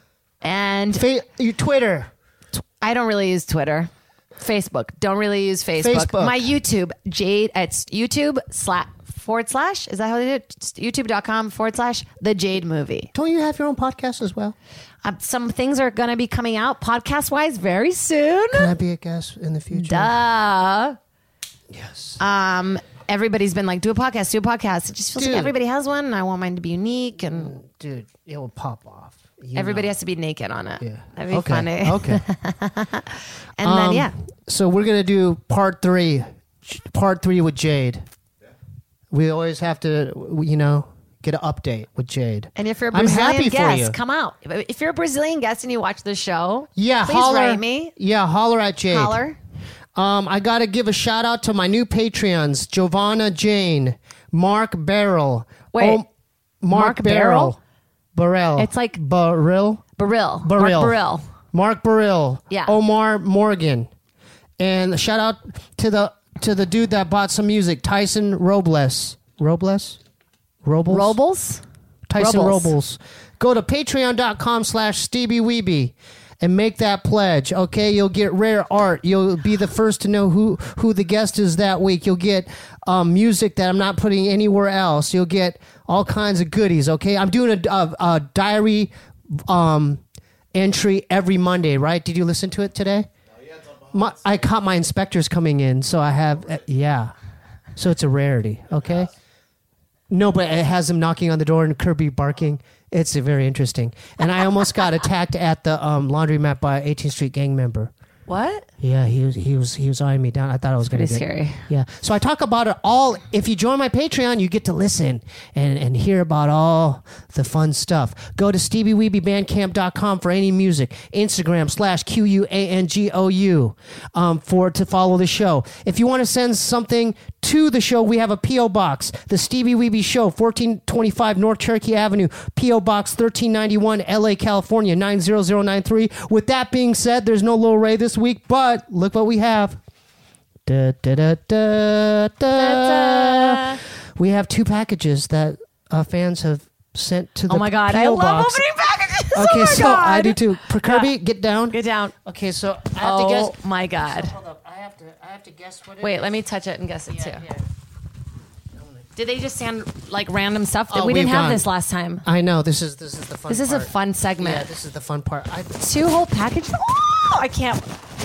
And Fa- your Twitter. I don't really use Twitter. Facebook. Don't really use Facebook. Facebook. My YouTube, Jade, it's YouTube slash forward slash. Is that how they do it? YouTube.com forward slash The Jade Movie. Don't you have your own podcast as well? Um, some things are going to be coming out podcast wise very soon. Can I be a guest in the future? Duh. Yes. Um, everybody's been like, do a podcast, do a podcast. It just feels Dude. like everybody has one, and I want mine to be unique, and Dude, it will pop off. You everybody know. has to be naked on it. Yeah. That'd be okay. funny. Okay. And Um, then, yeah. So we're gonna do part three, part three with Jade. We always have to, you know, get an update with Jade. And if you're a I'm Brazilian happy for guest, you. come out. If you're a Brazilian guest and you watch the show, Yeah, please holler write me. Yeah, holler at Jade. Holler. Um, I got to give a shout out to my new Patreons, Giovanna Jane, Mark Barrel. Wait, Mark, Mark Barrel. Barrel. It's like- Barrel. Baril. Baril. Mark Baril. Mark Baril. Yeah. Omar Morgan. And a shout out to the to the dude that bought some music, Tyson Robles. Robles? Robles? Robles? Tyson Robles. Robles. Go to patreon.com slash Stevie Weeby and make that pledge. Okay, you'll get rare art. You'll be the first to know who, who the guest is that week. You'll get um, music that I'm not putting anywhere else. You'll get all kinds of goodies. Okay, I'm doing a, a, a diary um, entry every Monday, right? Did you listen to it today? My, I caught my inspectors coming in, so I have, uh, yeah. So it's a rarity, okay? No, but it has them knocking on the door and Kirby barking. It's uh, very interesting. And I almost got attacked at the um, laundromat by an eighteenth Street gang member. What? Yeah, he was he was he was eyeing me down. I thought I was going to Pretty get scary. Yeah. So I talk about it all. If you join my Patreon, you get to listen and, and hear about all the fun stuff. Go to stevie weeby bandcamp dot com for any music. Instagram slash Q U A N G O U um, for to follow the show. If you want to send something to the show, we have a P O box. The Stevie Weeby Show, fourteen twenty-five North Cherokee Avenue, P O Box thirteen ninety-one, L A, California nine zero zero nine three. With that being said, there's no Lil Ray this week, but look what we have. Da, da, da, da, da. Da-da. We have two packages that uh, fans have sent to the Oh my God. P O I love box. opening packages. Okay, oh my so God. I do too. Per- Kirby, get down. Get down. Okay, so I have to Oh guess. my God. Hold up, I have to. I have to guess what it Wait, is. let me touch it and guess it Yeah, too. yeah. Did they just sound like random stuff? Oh, we didn't we've have gone. this last time. I know this is this is the fun. This is a part. fun segment. Yeah, this is the fun part. I, Two whole packages. Oh, I can't.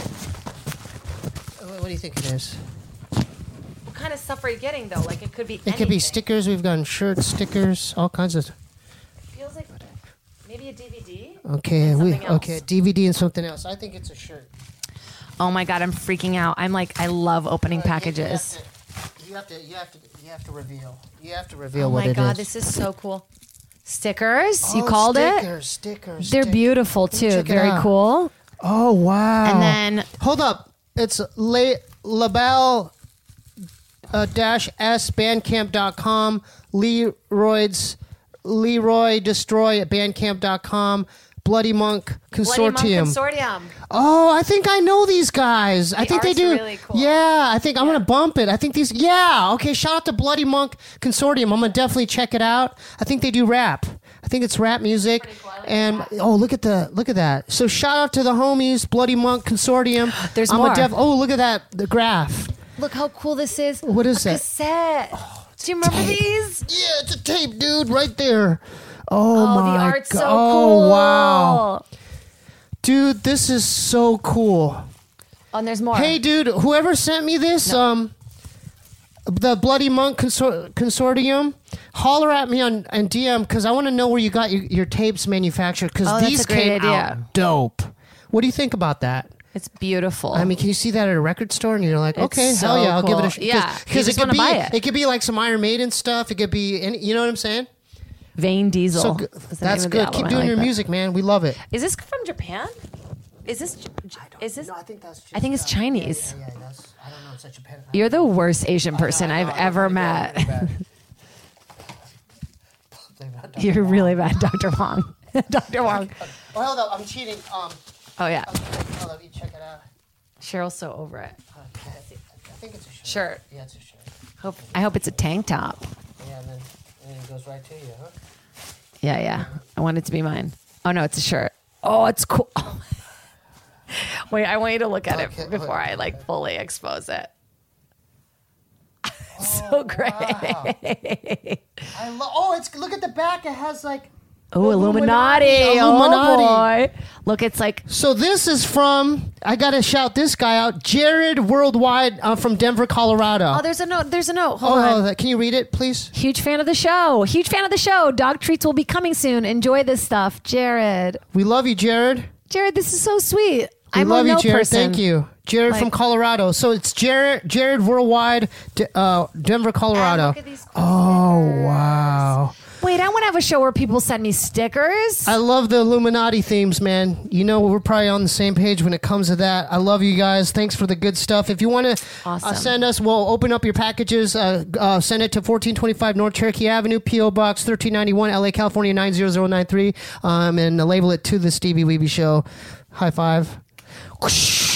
what do you think it is? What kind of stuff are you getting though? Like it could be. It could be anything. stickers. We've gotten shirts, stickers, all kinds of. Feels like maybe a D V D. Okay, we something else. okay D V D and something else. I think it's a shirt. Oh my God, I'm freaking out. I'm like, I love opening Uh, you- packages. You have to. You have to. You have to reveal. You have to reveal Oh what my it God, is. this is so cool. Stickers. You Oh, called stickers, it. Stickers. They're stick- beautiful Let me too. check it Very out. cool. Oh wow! And then hold up. It's La- Labelle. uh, dash s bandcamp dot com. Leroy's Leroy Destroy at bandcamp dot com. Bloody Monk Consortium. Bloody Monk Consortium. Oh, I think I know these guys. I think they art's do. really cool. Yeah, I think I'm gonna bump it. I think these. Yeah, okay. Shout out to Bloody Monk Consortium. I'm gonna definitely check it out. I think they do rap. I think it's rap music. Cool. Like and that. oh, look at the look at that. So shout out to the homies, Bloody Monk Consortium. There's I'm more. A def- oh, look at that. The graph. Look how cool this is. What is a that? Cassette. Do you remember tape. these? Yeah, it's a tape, dude, right there. Oh, Oh, my the art's God. so Oh, cool. wow. Dude, this is so cool. Oh, and there's more. Hey, dude, whoever sent me this, um, the Bloody Monk Consor- Consortium, holler at me on, on D M because I want to know where you got your, your tapes manufactured because Oh, that's these a great came idea. out dope. What do you think about that? It's beautiful. I mean, can you see that at a record store and you're like, It's okay, so hell yeah, I'll give it a cool. shot. Yeah, you because it just could wanna be buy it. it could be like some Iron Maiden stuff. It could be, any, you know what I'm saying? Vane Diesel. So g- is the that's name of the good. album. Keep I doing like your that. music, man. We love it. Is this from Japan? Is this? Is this? I think that's. Just, I think it's Chinese. Yeah, yeah, that's. I don't know. It's such a pen. You're the worst Asian person I know, I've I know, ever I'm met. really bad. You're really bad, Doctor Wong. Doctor Wong. Oh, hold up. I'm cheating. Um, Oh yeah. hold up. You check it out. Cheryl's so over it. Okay. I think it's a shirt. Shirt. Yeah, it's a shirt. Hope I hope it's a tank top. Yeah, and then, and then it goes right to you, huh? Yeah, yeah. I want it to be mine. Oh no, it's a shirt. Oh, it's cool. Wait, I want you to look at Okay, it before wait. I like fully expose it. so great. Wow. I love. Oh, it's look at the back. It has like. Oh, Illuminati. Illuminati. Oh boy. Look, it's like So this is from. I gotta shout this guy out, Jared Worldwide uh, from Denver, Colorado. oh, there's a note. There's a note. Hold Oh, on. that- can you read it, please? Huge fan of the show. Huge fan of the show. Dog treats will be coming soon. Enjoy this stuff, Jared. We love you, Jared. Jared, this is so sweet. We I'm love a you, note Jared. person. Thank you, Jared from Like- Colorado. So it's Jared, Jared Worldwide, D- uh, Denver, Colorado. look at these cool Oh wow! Wait, I want to have a show where people send me stickers. I love the Illuminati themes, man. You know, we're probably on the same page when it comes to that. I love you guys. Thanks for the good stuff. If you want to uh, Awesome. send us, we'll open up your packages. Uh, uh, send it to fourteen twenty-five North Cherokee Avenue, P O Box thirteen ninety-one, L A, California nine zero zero nine three, um, and uh, label it to the Stevie Weeby Show. High five. Whoosh.